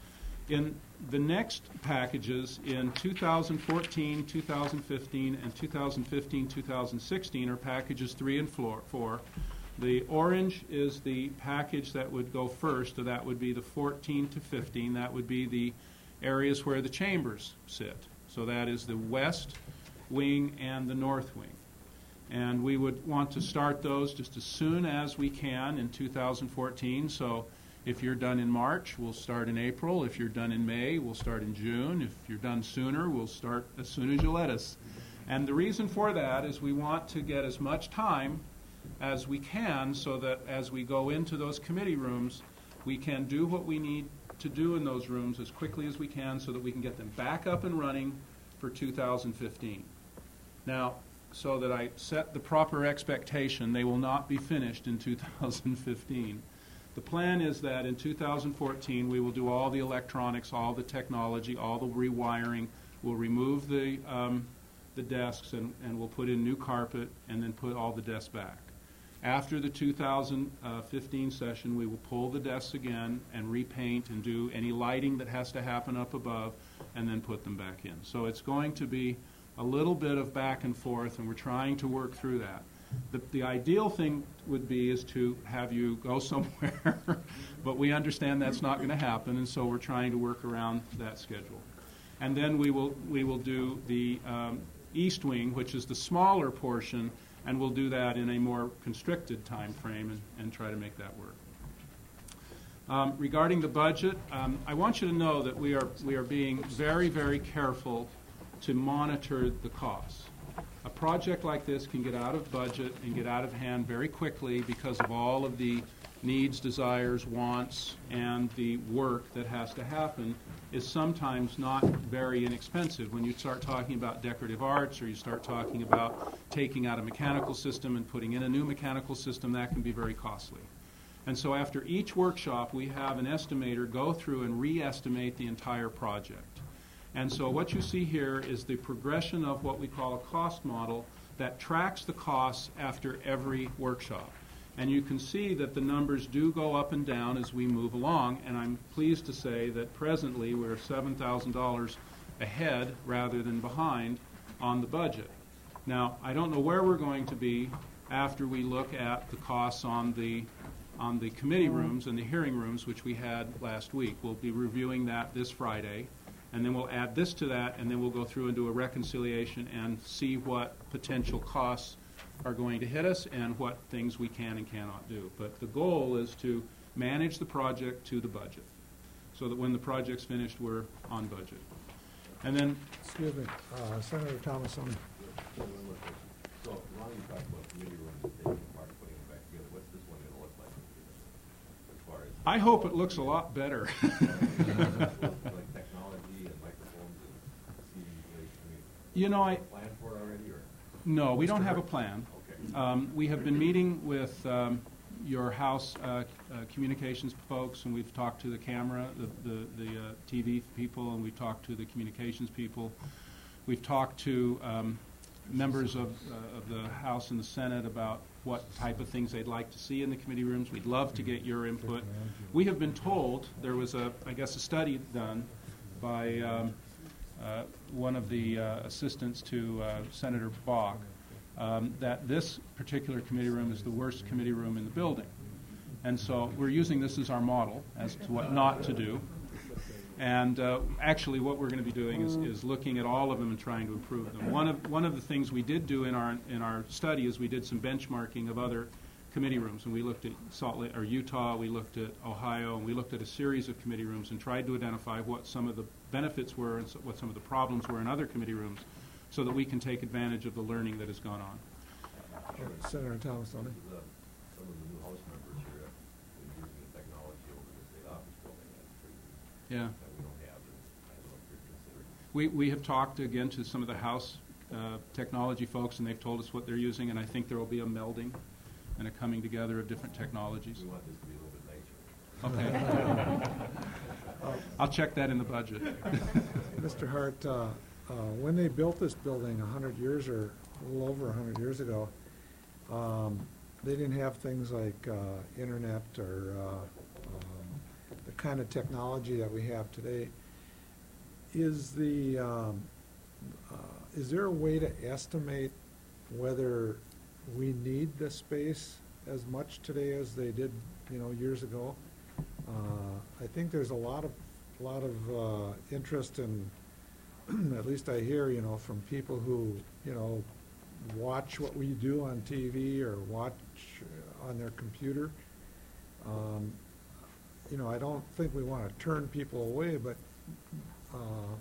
In the next packages, in two thousand fourteen, two thousand fifteen, and two thousand fifteen, two thousand sixteen, are packages three and four. The orange is the package that would go first, so that would be the fourteen to fifteen. That would be the areas where the chambers sit. So that is the west wing and the north wing. And we would want to start those just as soon as we can in two thousand fourteen. So if you're done in March, we'll start in April. If you're done in May, we'll start in June. If you're done sooner, we'll start as soon as you let us. And the reason for that is we want to get as much time as we can so that as we go into those committee rooms, we can do what we need to do in those rooms as quickly as we can so that we can get them back up and running for two thousand fifteen. Now, so that I set the proper expectation, they will not be finished in two thousand fifteen. The plan is that in two thousand fourteen we will do all the electronics, all the technology, all the rewiring. We'll remove the, um, the desks and, and we'll put in new carpet and then put all the desks back. After the two thousand fifteen session, we will pull the desks again and repaint and do any lighting that has to happen up above and then put them back in. So it's going to be a little bit of back and forth, and we're trying to work through that. The, the ideal thing would be is to have you go somewhere, but we understand that's not going to happen, and so we're trying to work around that schedule. And then we will, we will do the um, east wing, which is the smaller portion, and we'll do that in a more constricted time frame and, and try to make that work. Um, regarding the budget, um, I want you to know that we are, we are being very, very careful to monitor the costs. A project like this can get out of budget and get out of hand very quickly because of all of the needs, desires, wants, and the work that has to happen is sometimes not very inexpensive. When you start talking about decorative arts or you start talking about taking out a mechanical system and putting in a new mechanical system, that can be very costly. And so after each workshop, we have an estimator go through and re-estimate the entire project. And so what you see here is the progression of what we call a cost model that tracks the costs after every workshop. And you can see that the numbers do go up and down as we move along, and I'm pleased to say that presently we're seven thousand dollars ahead rather than behind on the budget. Now, I don't know where we're going to be after we look at the costs on the on the committee rooms and the hearing rooms, which we had last week. We'll be reviewing that this Friday, and then we'll add this to that, and then we'll go through and do a reconciliation and see what potential costs are going to hit us and what things we can and cannot do. But the goal is to manage the project to the budget, so that when the project's finished, we're on budget. And then, Excuse me, uh, Senator Thomason. So, one more question. So, Ron, you talked about committee rooms and taking apart, putting them back together. What's this one going to look like as far as? I hope it looks a lot better. Like technology and microphones and C D, like, I mean, You know, I, plan for it already, or? no, we don't have a plan. Okay. Um, we have been meeting with um, your House uh, uh, communications folks, and we've talked to the camera, the, the, the uh, T V people, and we've talked to the communications people. We've talked to um, members of, uh, of the House and the Senate about what type of things they'd like to see in the committee rooms. We'd love to get your input. We have been told, there was a, I guess, a study done by um, uh, one of the uh, assistants to uh, Senator Bach, um, that this particular committee room is the worst committee room in the building. And so we're using this as our model as to what not to do. And uh, actually what we're going to be doing is, is looking at all of them and trying to improve them. One of, one of the things we did do in our, in our study is we did some benchmarking of other committee rooms. And we looked at Salt Lake, or Utah, we looked at Ohio, and we looked at a series of committee rooms and tried to identify what some of the benefits were and so, what some of the problems were in other committee rooms, so that we can take advantage of the learning that has gone on. Senator Thomason. Some of the, some of the new House members here have been using the technology over the state office building that, Yeah. that we don't have, and I don't know if you're considering. We, we have talked again to some of the House uh, technology folks, and they've told us what they're using, and I think there will be a melding and a coming together of different technologies. We want this to be a little bit nicer. Okay. I'll check that in the budget. Mister Hart, uh, uh, when they built this building a hundred years or a little over a hundred years ago, um, they didn't have things like uh, internet or uh, um, the kind of technology that we have today. Is the um, uh, is there a way to estimate whether we need the space as much today as they did, you know, years ago? Uh, I think there's a lot of lot of uh, interest in, at least I hear, you know, from people who, you know, watch what we do on T V or watch uh, on their computer. Um, you know, I don't think we want to turn people away, but uh,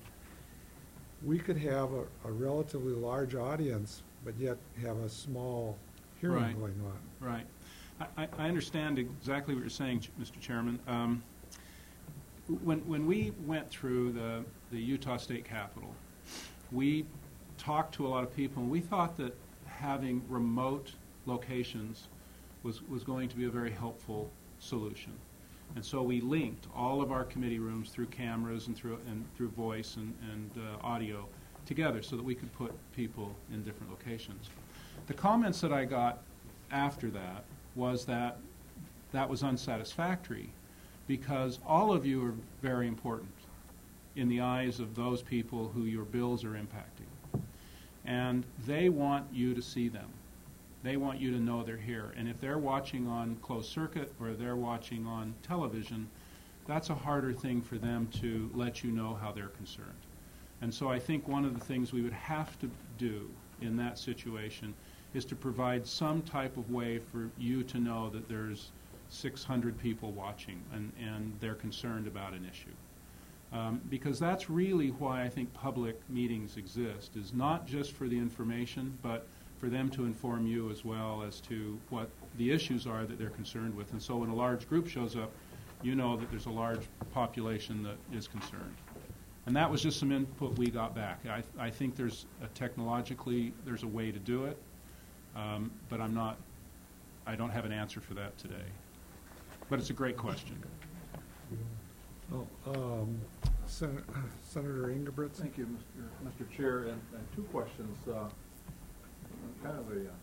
we could have a, a relatively large audience, but yet have a small hearing Right. going on. Right. I, I understand exactly what you're saying, Mister Chairman. Um, when, when we went through the, the Utah State Capitol, we talked to a lot of people, and we thought that having remote locations was, was going to be a very helpful solution. And so we linked all of our committee rooms through cameras and through, and through voice and, and uh, audio together so that we could put people in different locations. The comments that I got after that was that that was unsatisfactory because all of you are very important in the eyes of those people who your bills are impacting. And they want you to see them. They want you to know they're here. And if they're watching on closed circuit or they're watching on television, that's a harder thing for them to let you know how they're concerned. And so I think one of the things we would have to do in that situation is to provide some type of way for you to know that there's six hundred people watching and, and they're concerned about an issue. Um, because that's really why I think public meetings exist, is not just for the information, but for them to inform you as well as to what the issues are that they're concerned with. And so when a large group shows up, you know that there's a large population that is concerned. And that was just some input we got back. I, I think there's a technologically, there's a way to do it, um, but I'm not, I don't have an answer for that today. But it's a great question. Oh, um, Sen- Senator Ingebrigtsen. Thank you, Mister Mister Chair, and, and two questions. Uh, kind of a, uh,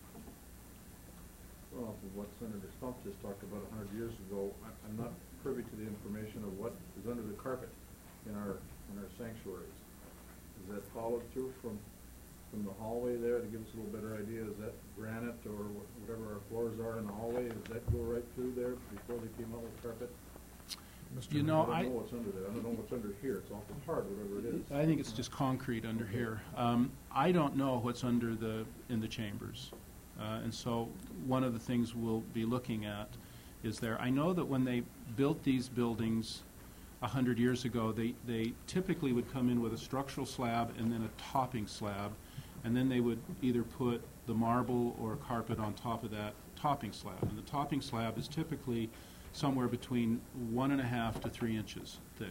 well, off of what Senator Stump just talked about a hundred years ago. I, I'm not privy to the information of what is under the carpet in our in our sanctuaries. Is that followed through from from the hallway there to give us a little better idea? Is that granite or wh- whatever our floors are in the hallway? Does that go right through there before they came out with carpet? Mister You know, I I, don't know what's under there. I don't know what's under here. It's awful hard, whatever it is. I think it's just concrete under here. Um, I don't know what's under the, in the chambers. Uh, and so one of the things we'll be looking at is there. I know that when they built these buildings a hundred years ago, they, they typically would come in with a structural slab and then a topping slab, and then they would either put the marble or carpet on top of that topping slab. And the topping slab is typically somewhere between one and a half to three inches thick.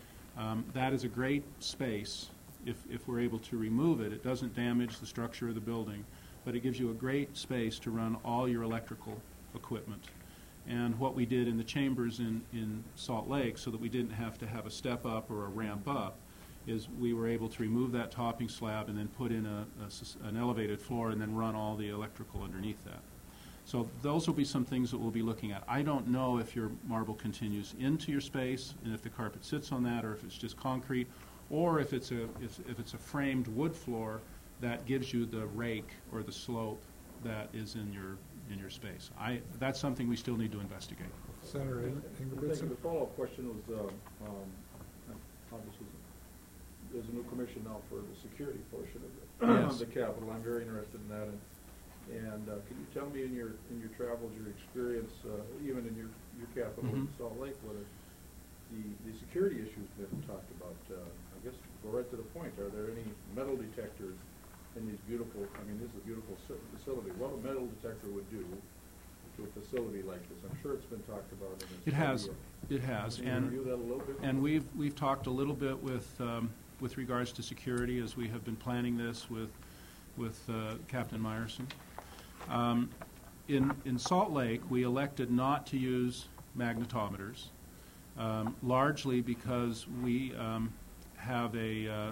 Um, that is a great space if, if we're able to remove it. It doesn't damage the structure of the building, but it gives you a great space to run all your electrical equipment. And what we did in the chambers in, in Salt Lake, so that we didn't have to have a step up or a ramp up, is we were able to remove that topping slab and then put in a, a, an elevated floor and then run all the electrical underneath that. So those will be some things that we'll be looking at. I don't know if your marble continues into your space and if the carpet sits on that, or if it's just concrete, or if it's a if, if it's a framed wood floor that gives you the rake or the slope that is in your in your space. I that's something we still need to investigate. Senator In- Thank you. Ingebrigtsen? The follow-up question was, uh, um, obviously, there's a new commission now for the security portion of the, Yes. of the Capitol. I'm very interested in that. And, and uh, can you tell me in your in your travels, your experience, uh, even in your your capital in Mhm. Salt Lake, whether the the security issues been talked about? Uh, I guess go right to the point. Are there any metal detectors in these beautiful? I mean, this is a beautiful facility. What a metal detector would do to a facility like this? I'm sure it's been talked about. In this It has, area. it has, Can you and review that a little bit? and we've we've talked a little bit with um, with regards to security as we have been planning this with with uh, Captain Meyerson. Um, in in Salt Lake, we elected not to use magnetometers, um, largely because we um, have a, uh,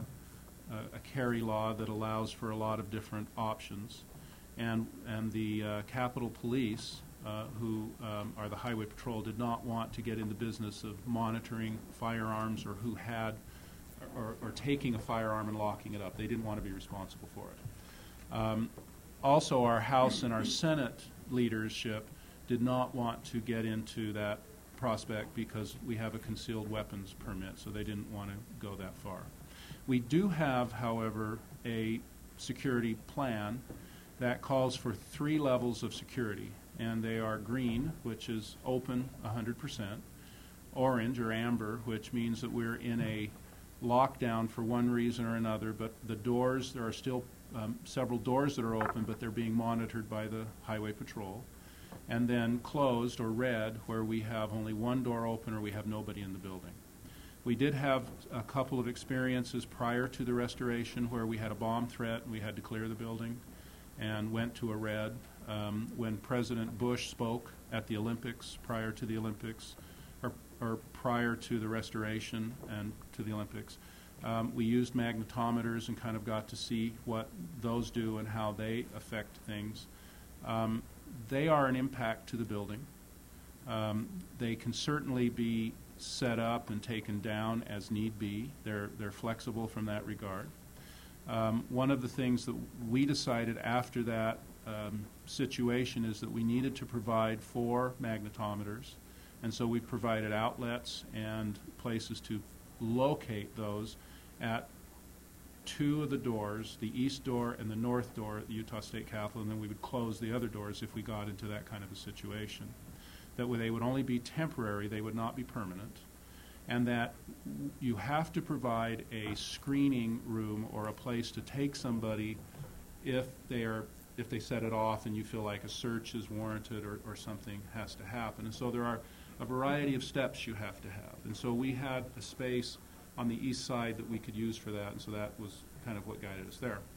a carry law that allows for a lot of different options, and and the uh, Capitol Police, uh, who um, are the Highway Patrol, did not want to get in the business of monitoring firearms or who had or, or taking a firearm and locking it up. They didn't want to be responsible for it. Um, also, our House and our Senate leadership did not want to get into that prospect because we have a concealed weapons permit, so they didn't want to go that far. We do have, however, a security plan that calls for three levels of security, and they are green, which is open one hundred percent, orange or amber, which means that we're in a lockdown for one reason or another, but the doors, there are still um, several doors that are open, but they're being monitored by the Highway Patrol. And then closed or red, where we have only one door open or we have nobody in the building. We did have a couple of experiences prior to the restoration where we had a bomb threat and we had to clear the building and went to a red. Um, when President Bush spoke at the Olympics, prior to the Olympics, or, or prior to the restoration and to the Olympics, um, we used magnetometers and kind of got to see what those do and how they affect things. Um, they are an impact to the building. Um, they can certainly be set up and taken down as need be. They're, they're flexible from that regard. Um, one of the things that we decided after that um, situation is that we needed to provide four magnetometers, and so we provided outlets and places to locate those at two of the doors, the east door and the north door at the Utah State Capitol, and then we would close the other doors if we got into that kind of a situation. That they would only be temporary, they would not be permanent, and that you have to provide a screening room or a place to take somebody if they are if they set it off and you feel like a search is warranted or, or something has to happen. And so there are a variety of steps you have to have. And so we had a space on the east side that we could use for that, and so that was kind of what guided us there.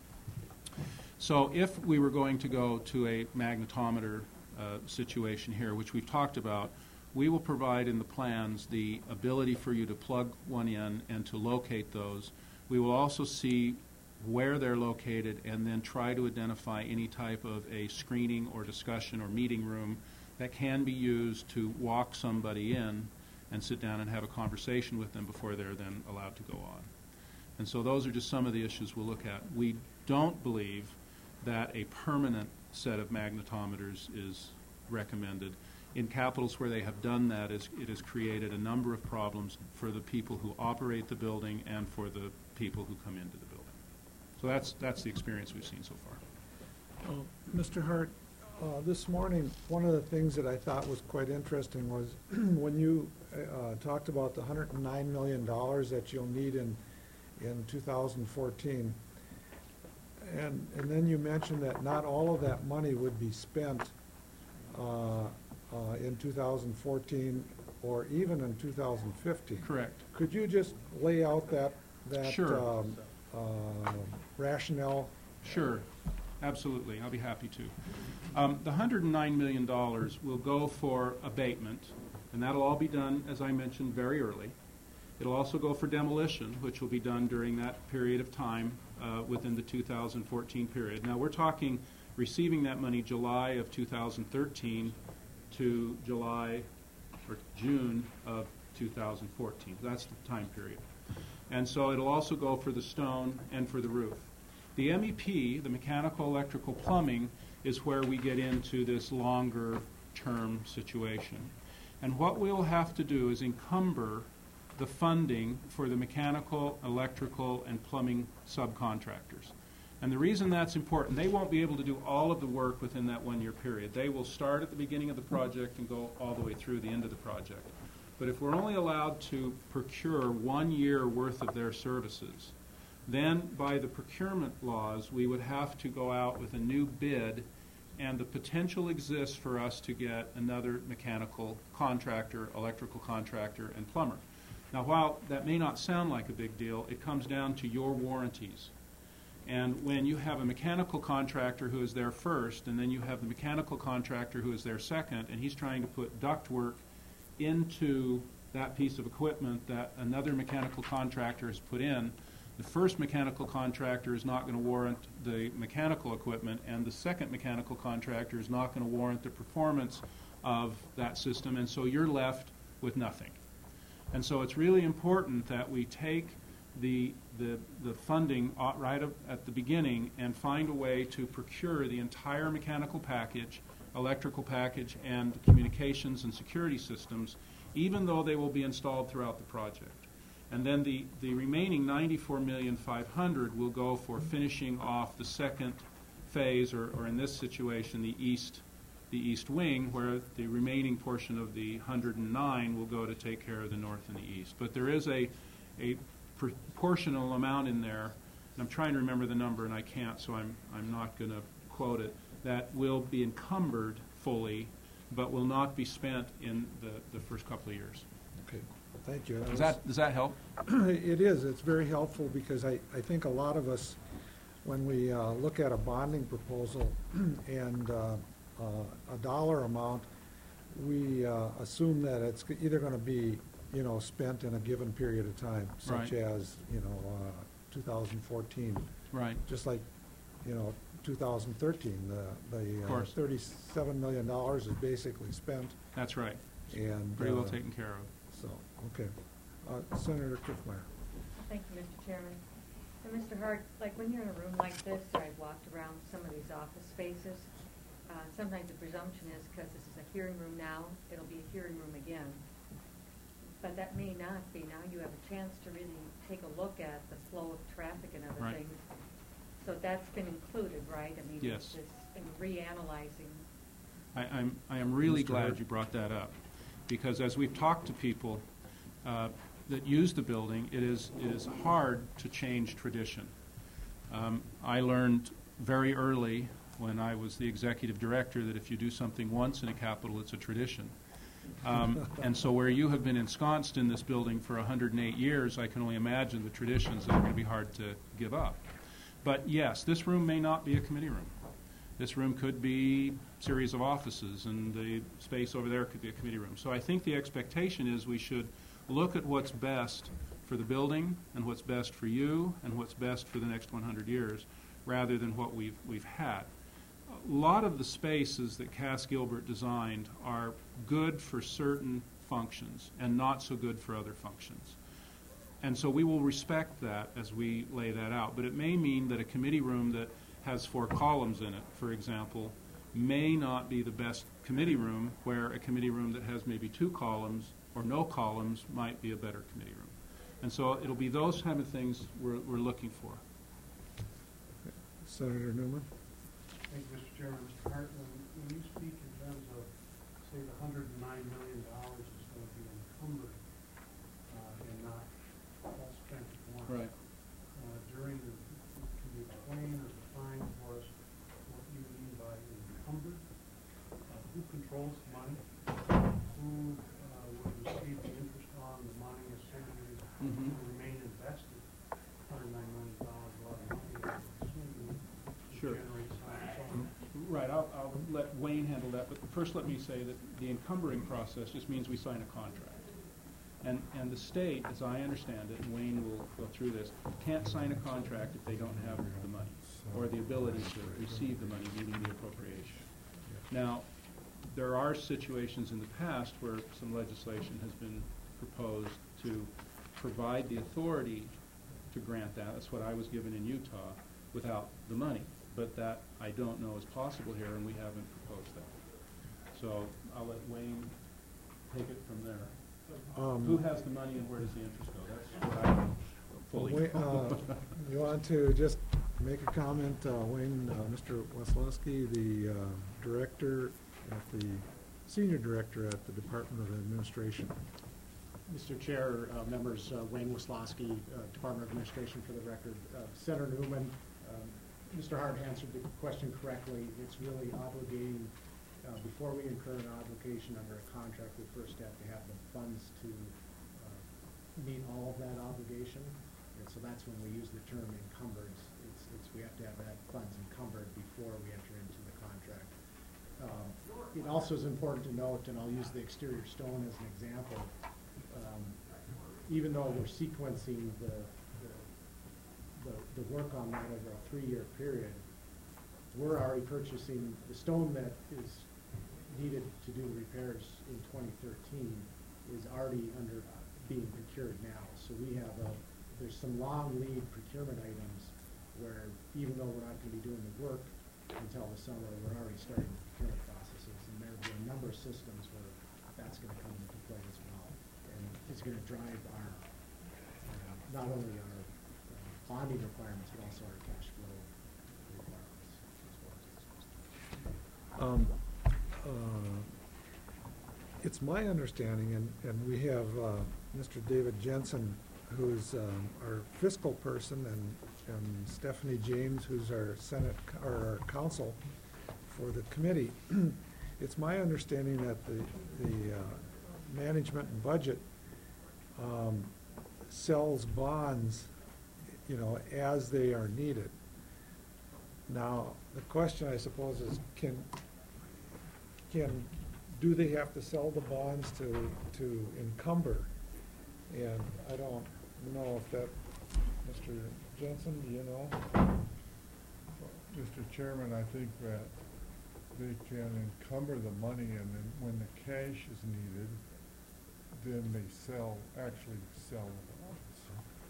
So if we were going to go to a magnetometer uh, situation here, which we've talked about, we will provide in the plans the ability for you to plug one in and to locate those. We will also see where they're located and then try to identify any type of a screening or discussion or meeting room that can be used to walk somebody in and sit down and have a conversation with them before they're then allowed to go on. And so those are just some of the issues we'll look at. We don't believe that a permanent set of magnetometers is recommended. In capitals where they have done that, it has created a number of problems for the people who operate the building and for the people who come into the building. So that's that's the experience we've seen so far. Uh, Mister Hart, uh, this morning, one of the things that I thought was quite interesting was when you uh, talked about the one hundred nine million dollars that you'll need in, in two thousand fourteen. And, and then you mentioned that not all of that money would be spent uh, uh, in two thousand fourteen or even in two thousand fifteen. Correct. Could you just lay out that, that Sure. um, uh, rationale? Sure, absolutely, I'll be happy to. Um, the one hundred nine million dollars will go for abatement, and that'll all be done, as I mentioned, very early. It'll also go for demolition, which will be done during that period of time uh, within the two thousand fourteen period. Now, we're talking receiving that money July of two thousand thirteen to July or June of two thousand fourteen. That's the time period. And so it'll also go for the stone and for the roof. The M E P, the mechanical, electrical, plumbing, is where we get into this longer term situation. And what we'll have to do is encumber the funding for the mechanical, electrical, and plumbing subcontractors. And the reason that's important, they won't be able to do all of the work within that one-year period. They will start at the beginning of the project and go all the way through the end of the project. But if we're only allowed to procure one year worth of their services, then by the procurement laws, we would have to go out with a new bid, and the potential exists for us to get another mechanical contractor, electrical contractor, and plumber. Now, while that may not sound like a big deal, it comes down to your warranties. And when you have a mechanical contractor who is there first, and then you have the mechanical contractor who is there second, and he's trying to put ductwork into that piece of equipment that another mechanical contractor has put in, the first mechanical contractor is not going to warrant the mechanical equipment, and the second mechanical contractor is not going to warrant the performance of that system, and so you're left with nothing. And so it's really important that we take the, the, the funding right at the beginning and find a way to procure the entire mechanical package, electrical package, and communications and security systems, even though they will be installed throughout the project. And then the, the remaining ninety-four million five hundred dollars will go for finishing off the second phase, or, or in this situation, the east the east wing, where the remaining portion of the one hundred nine will go to take care of the north and the east. But there is a, a proportional amount in there, and I'm trying to remember the number, and I can't, so I'm, I'm not going to quote it, that will be encumbered fully, but will not be spent in the, the first couple of years. Okay, thank you. Does that, does that help? It is. It's very helpful because I, I think a lot of us, when we uh, look at a bonding proposal and uh, uh, a dollar amount, we uh, assume that it's either going to be, you know, spent in a given period of time, such Right. as, you know, uh, two thousand fourteen. Right. Just like, you know, two thousand thirteen, the, the Of uh, course. thirty-seven million dollars is basically spent, That's right. and Pretty well uh, taken care of. so, okay. Uh, Senator Kiffmeyer. Thank you, Mister Chairman. And Mister Hart, like when you're in a room like this, or I've walked around some of these office spaces, uh, sometimes the presumption is because this is a hearing room now, it'll be a hearing room again. But that may not be. Now you have a chance to really take a look at the flow of traffic and other Right. things. So that's been included, right? I mean, Yes. it's just in reanalyzing. I, I'm, I am really Mister glad Hurd. you brought that up, because as we've talked to people uh, that use the building, it is, it is hard to change tradition. Um, I learned very early when I was the executive director that if you do something once in a capital, it's a tradition. Um, and so where you have been ensconced in this building for one hundred eight years, I can only imagine the traditions that are going to be hard to give up. But yes, this room may not be a committee room. This room could be a series of offices, and the space over there could be a committee room. So I think the expectation is we should look at what's best for the building and what's best for you and what's best for the next one hundred years, rather than what we've, we've had. A lot of the spaces that Cass Gilbert designed are good for certain functions and not so good for other functions. And so we will respect that as we lay that out. But it may mean that a committee room that has four columns in it, for example, may not be the best committee room, where a committee room that has maybe two columns or no columns might be a better committee room. And so it'll be those kind of things we're, we're looking for. Senator Newman. Thank you, Mister Chairman. Mister Hart, when, when you speak in terms of, say, the hundred and nine million dollars is going to be encumbered, uh, and not all spent at once. Right. Uh, during the, can you explain or define for us what you mean by encumbered? Uh, who controls the money? Who, uh, will receive the interest on the money assuming it Mhm. will remain invested? Hundred and nine million dollars, a lot of money, assuming it Sure. generates on its own. Right, I'll, I'll let Wayne handle that, but first let me say that the encumbering process just means we sign a contract. And, and the state, as I understand it, and Wayne will go through this, can't sign a contract if they don't have the money, or the ability to receive the money, meaning the appropriation. Now, there are situations in the past where some legislation has been proposed to provide the authority to grant that. That's what I was given in Utah, without the money. But that I don't know is possible here, and we haven't proposed that. So I'll let Wayne take it from there. Um, Who has the money and where does the interest go? That's what I don't fully Wait, uh, you want to just make a comment, uh, Wayne, uh, Mister Weslowski, the uh, director at the, senior director at the Department of Administration. Mister Chair, uh, members, uh, Wayne Weslowski, uh, Department of Administration for the record. Uh, Senator Newman, um, Mister Hart answered the question correctly. It's really obligating, uh, before we incur an obligation under a contract, we first have to have the funds to uh, meet all of that obligation. And so that's when we use the term encumbered. It's, it's, we have to have that funds encumbered before we enter into the contract. Um, it also is important to note, and I'll use the exterior stone as an example, um, even though we're sequencing the, the, the, the work on that over a three-year period, we're already purchasing the stone that is needed to do the repairs in twenty thirteen is already under being procured now. So we have a, there's some long lead procurement items where even though we're not going to be doing the work until the summer, we're already starting the procurement processes. And there will be a number of systems where that's going to come into play as well. And it's going to drive our, uh, not only our uh, bonding requirements, but also our cash flow requirements as well. Um, uh, It's my understanding, and, and we have uh, Mister David Jensen, who's um, our fiscal person, and, and Stephanie James, who's our Senate, co- or our counsel for the committee. It's my understanding that the, the uh, management and budget um, sells bonds, you know, as they are needed. Now, the question, I suppose, is can, can, do they have to sell the bonds to, to encumber? And I don't know if that, Mister Jensen, do you know? Mister Chairman, I think that they can encumber the money, and then when the cash is needed, then they sell, actually sell the bonds.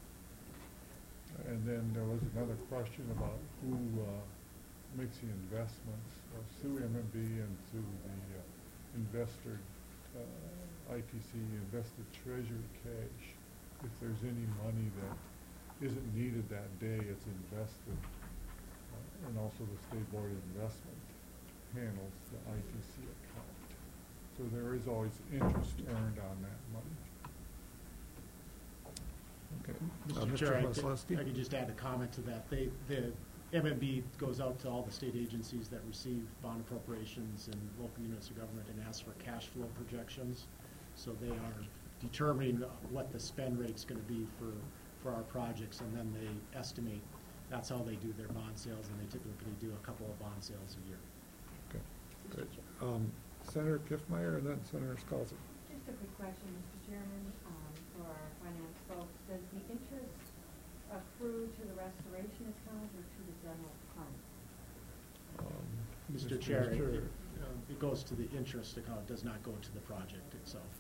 And then there was another question about who uh, makes the investments, uh, through M M B and through the uh, investor, uh, I T C, invested treasury cash. If there's any money that isn't needed that day, it's invested. Uh, and also the State Board of Investment handles the I T C account. So there is always interest earned on that money. Okay. Mister Uh, Mister Chair, I could, Weslowski? I could just add a comment to that. They, the M M B goes out to all the state agencies that receive bond appropriations and local units of government and asks for cash flow projections. So they are determining what the spend rate's going to be for, for our projects, and then they estimate. That's how they do their bond sales, and they typically do a couple of bond sales a year. Okay, good. Um, Senator Kiffmeyer and then Senator Scalzi. Just a quick question, Mister Chairman, um, for our finance folks. Does the interest accrue to the restoration account or to the general fund? Um, Mister Mister Chair, it, Chair. it, uh, it goes to the interest account, does not go to the project itself.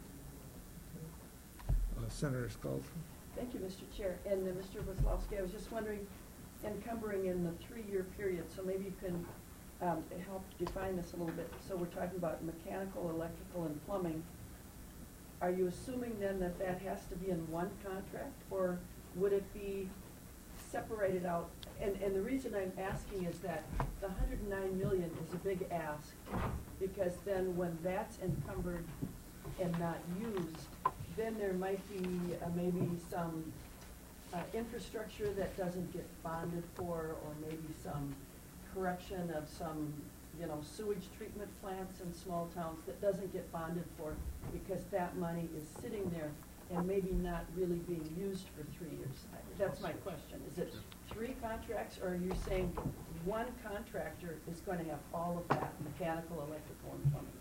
Uh, Senator Scalzi. Thank you, Mister Chair. And uh, Mister Weslowski, I was just wondering, encumbering in the three-year period, so maybe you can um, help define this a little bit. So we're talking about mechanical, electrical, and plumbing. Are you assuming then that that has to be in one contract, or would it be separated out And, and the reason I'm asking is that the one hundred nine million is a big ask, because then when that's encumbered and not used, then there might be uh, maybe some uh, infrastructure that doesn't get bonded for, or maybe some correction of some, you know, sewage treatment plants in small towns that doesn't get bonded for, because that money is sitting there and maybe not really being used for three years. That's my question. Is it three contracts, or are you saying one contractor is going to have all of that, mechanical, electrical, and plumbing?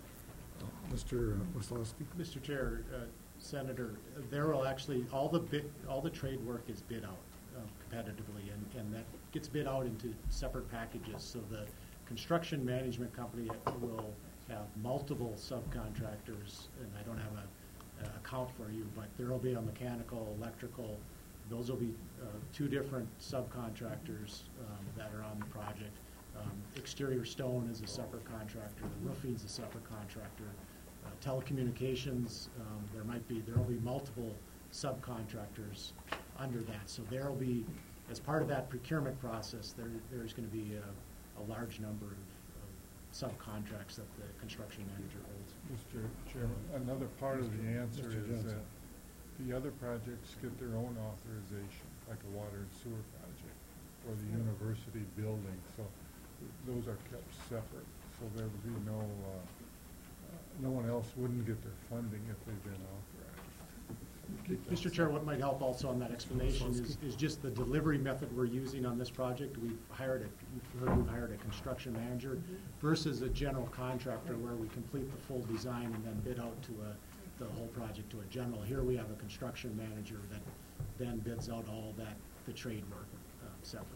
Mister Wesloski? Mister Chair, uh, Senator, there will actually, all the bid, all the trade work is bid out uh, competitively, and, and that gets bid out into separate packages. So the construction management company will have multiple subcontractors, and I don't have a, a account for you, but there will be a mechanical, electrical. Those will be uh, two different subcontractors um, that are on the project. Um, exterior stone is a separate contractor. The roofing is a separate contractor. Uh, telecommunications, um, there might be, there will be multiple subcontractors under that. So there will be, as part of that procurement process, there, there's going to be a, a large number of, of subcontracts that the construction manager holds. Mister Chairman, another part of the answer Mister is Johnson. that the other projects get their own authorization, like a water and sewer project or the university building. So those are kept separate. So there would be no, uh, uh, no one else wouldn't get their funding if they've been authorized. Keep that Mister Chair, what might help also on that explanation is, is just the delivery method we're using on this project. We've hired a, you've heard we've hired a construction manager versus a general contractor where we complete the full design and then bid out to a, the whole project to a general. Here we have a construction manager that then bids out all that, the trade work uh, separately.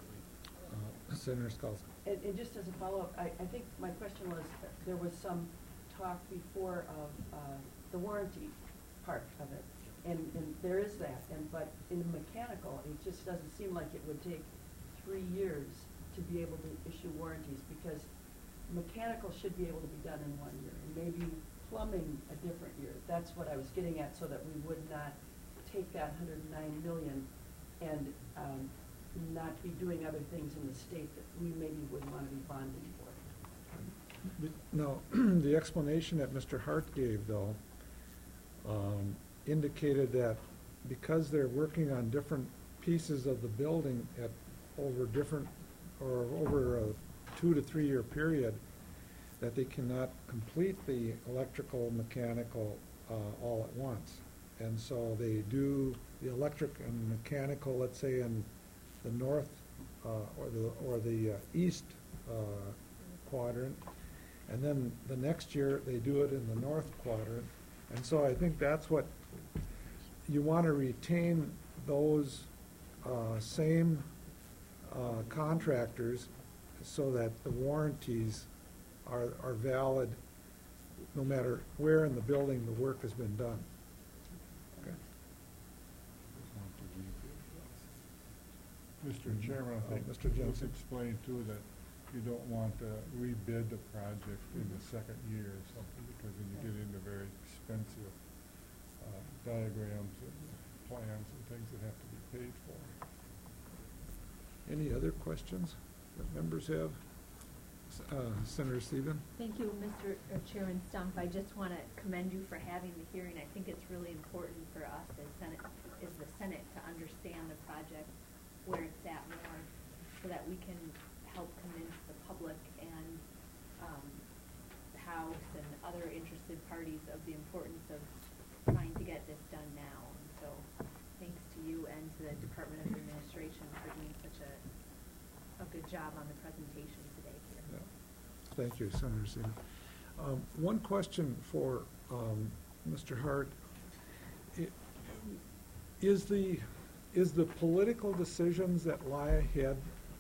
Uh, Senator Skalska. And, and just as a follow-up, I, I think my question was, uh, there was some talk before of uh, the warranty part of it. And, and there is that, and but in mechanical, it just doesn't seem like it would take three years to be able to issue warranties, because mechanical should be able to be done in one year, and maybe plumbing a different year. That's what I was getting at, so that we would not take that one hundred nine million and um, not be doing other things in the state that we maybe would want to be bonding for. Now, the explanation that Mister Hart gave, though, um, indicated that because they're working on different pieces of the building at over different, or over a two to three year period, that they cannot complete the electrical, mechanical uh, all at once. And so they do the electric and mechanical, let's say in the north uh, or the, or the uh, east uh, quadrant, and then the next year they do it in the north quadrant. And so I think that's what you want to retain, those uh, same uh, contractors, so that the warranties are, are valid no matter where in the building the work has been done. Okay. Mister Chairman, Uh, I think Mister let's Jensen. explain too that you don't want to rebid the project in the second year or something, because then you get into very expensive uh, diagrams and plans and things that have to be paid for. Any other questions that members have? Uh, Senator Stephen? Thank you, Mister or Chairman Stump. I just want to commend you for having the hearing. I think it's really important for us as Senate, as the Senate, to understand the project, where it's at more, so that we can help convince the public and um, the House and other interested parties of the importance of trying to get this done now. And so thanks to you and to the Department of Administration for doing such a, a good job on the presentation today here. Yeah. Thank you, Senator Stephen. Um, one question for um, Mister Hart. I- Is the, is the political decisions that lie ahead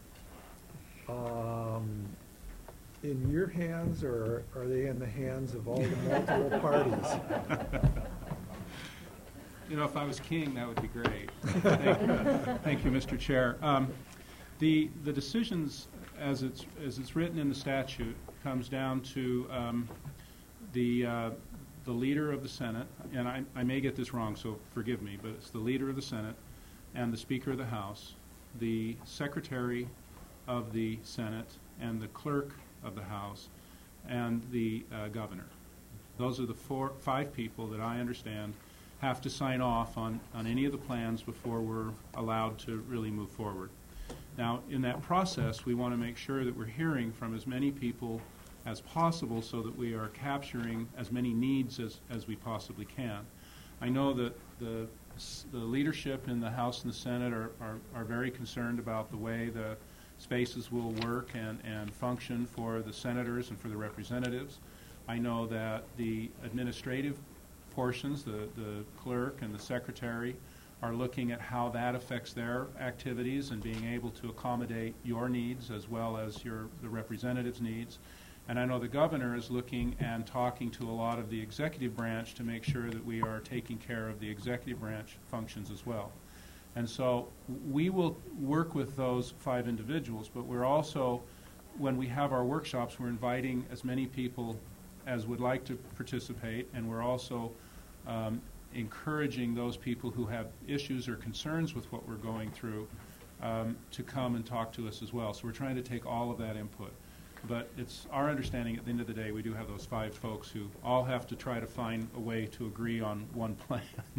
um, in your hands, or are they in the hands of all the multiple parties? You know, if I was king, that would be great. Thank you, Thank you, Mister Chair. Um, the the decisions, as it's as it's written in the statute, comes down to um, the uh, the leader of the Senate, and I, I may get this wrong, so forgive me, but it's the leader of the Senate and the Speaker of the House, the Secretary of the Senate and the clerk of the House and the uh, governor. Those are the four, five people that I understand have to sign off on, on any of the plans before we're allowed to really move forward. Now, in that process, we want to make sure that we're hearing from as many people as possible so that we are capturing as many needs as, as we possibly can. I know that the, the leadership in the House and the Senate are, are, are very concerned about the way the spaces will work and, and function for the senators and for the representatives. I know that the administrative portions, the, the clerk and the secretary, are looking at how that affects their activities and being able to accommodate your needs as well as your the representatives' needs. And I know the governor is looking and talking to a lot of the executive branch to make sure that we are taking care of the executive branch functions as well. And so we will work with those five individuals, but we're also, when we have our workshops, we're inviting as many people as would like to participate, and we're also um, encouraging those people who have issues or concerns with what we're going through um, to come and talk to us as well. So we're trying to take all of that input. But it's our understanding at the end of the day we do have those five folks who all have to try to find a way to agree on one plan.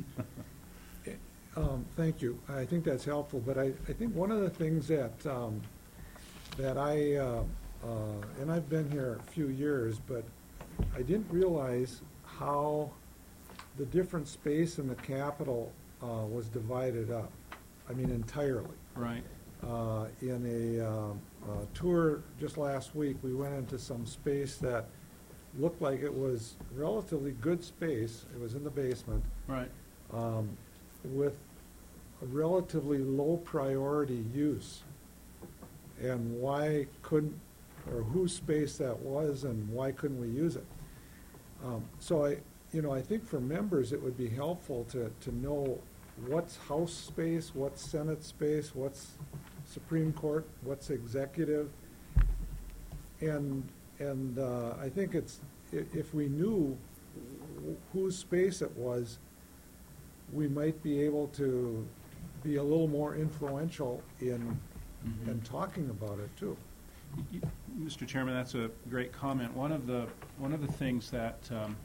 um, thank you. I think that's helpful. But I, I think one of the things that um, that I, uh, uh, and I've been here a few years, but I didn't realize how the different space in the Capitol uh, was divided up. I mean, entirely. Right. Uh, in a um, uh, tour just last week, we went into some space that looked like it was relatively good space. It was in the basement. Right. Um, with a relatively low priority use. And why couldn't, or whose space that was, and why couldn't we use it? Um, so I, you know, I think for members it would be helpful to, to know what's House space, what's Senate space, what's Supreme Court, what's executive, and and uh, I think it's if, if we knew whose space it was, we might be able to be a little more influential in mm-hmm. in talking about it too. Mister Chairman, that's a great comment. One of the one of the things that um,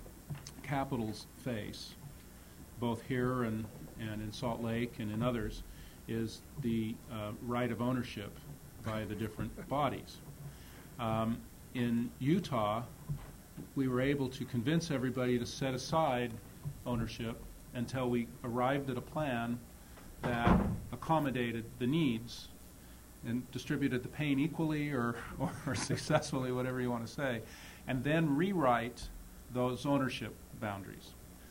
capitals face, both here and, and in Salt Lake and in others, is the uh, right of ownership by the different bodies. Um, in Utah, we were able to convince everybody to set aside ownership until we arrived at a plan that accommodated the needs and distributed the pain equally or, or, or successfully, whatever you want to say, and then rewrite those ownership boundaries.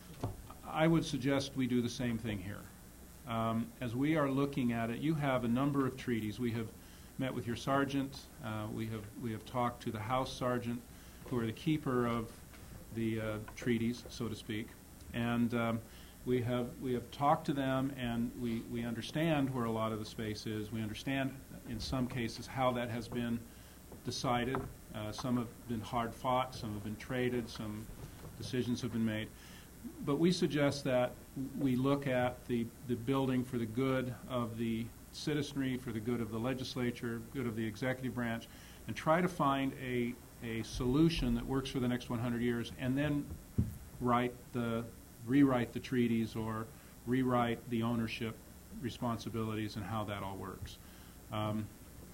I would suggest we do the same thing here. Um, as we are looking at it, you have a number of treaties. We have met with your sergeant. Uh, we have we have talked to the House sergeant, who are the keeper of the uh, treaties, so to speak, and um, we have we have talked to them, and we we understand where a lot of the space is. We understand, in some cases, how that has been decided. Uh, some have been hard fought. Some have been traded. Some decisions have been made. But we suggest that we look at the, the building for the good of the citizenry, for the good of the legislature, good of the executive branch, and try to find a, a solution that works for the next one hundred years, and then write the, rewrite the treaties or rewrite the ownership responsibilities and how that all works. Um,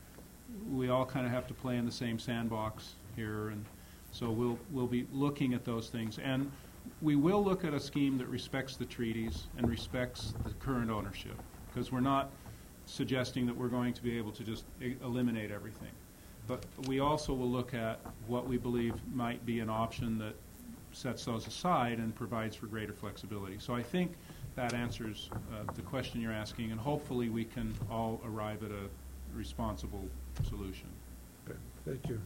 we all kind of have to play in the same sandbox here, and so we'll, we'll be looking at those things. And we will look at a scheme that respects the treaties and respects the current ownership, because we're not suggesting that we're going to be able to just e- eliminate everything. But we also will look at what we believe might be an option that sets those aside and provides for greater flexibility. So I think that answers uh, the question you're asking, and hopefully we can all arrive at a responsible solution. Okay, thank you.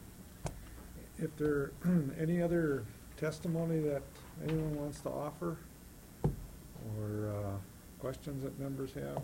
If there any other testimony that anyone wants to offer, or uh, questions that members have?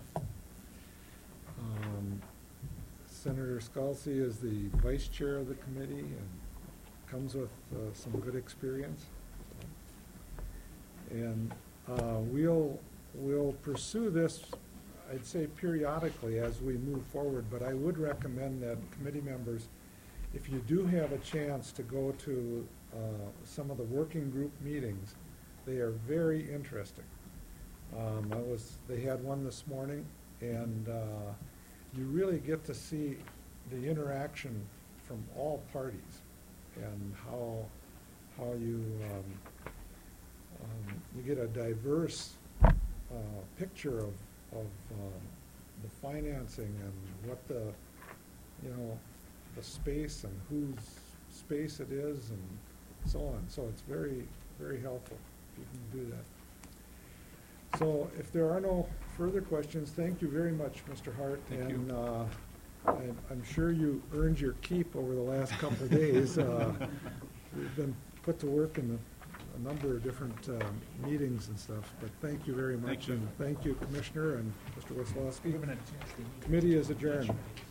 Um, Senator Scalzi is the vice chair of the committee and comes with uh, some good experience. And uh, we'll we'll pursue this I'd say periodically as we move forward, but I would recommend that committee members, if you do have a chance to go to uh, some of the working group meetings, they are very interesting. Um, I was, they had one this morning, and uh, you really get to see the interaction from all parties and how how you um, um, you get a diverse uh, picture of of um, the financing and what the you know the space and whose space it is and so on. So it's very very helpful if you can do that. So if there are no further questions, thank you very much, Mister Hart. Thank and, you. Uh, I'm, I'm sure you earned your keep over the last couple of days. Uh, we've been put to work in a, a number of different um, meetings and stuff, but thank you very much. Thank you. And thank you, Commissioner and Mister Wisłowski. Committee is adjourned.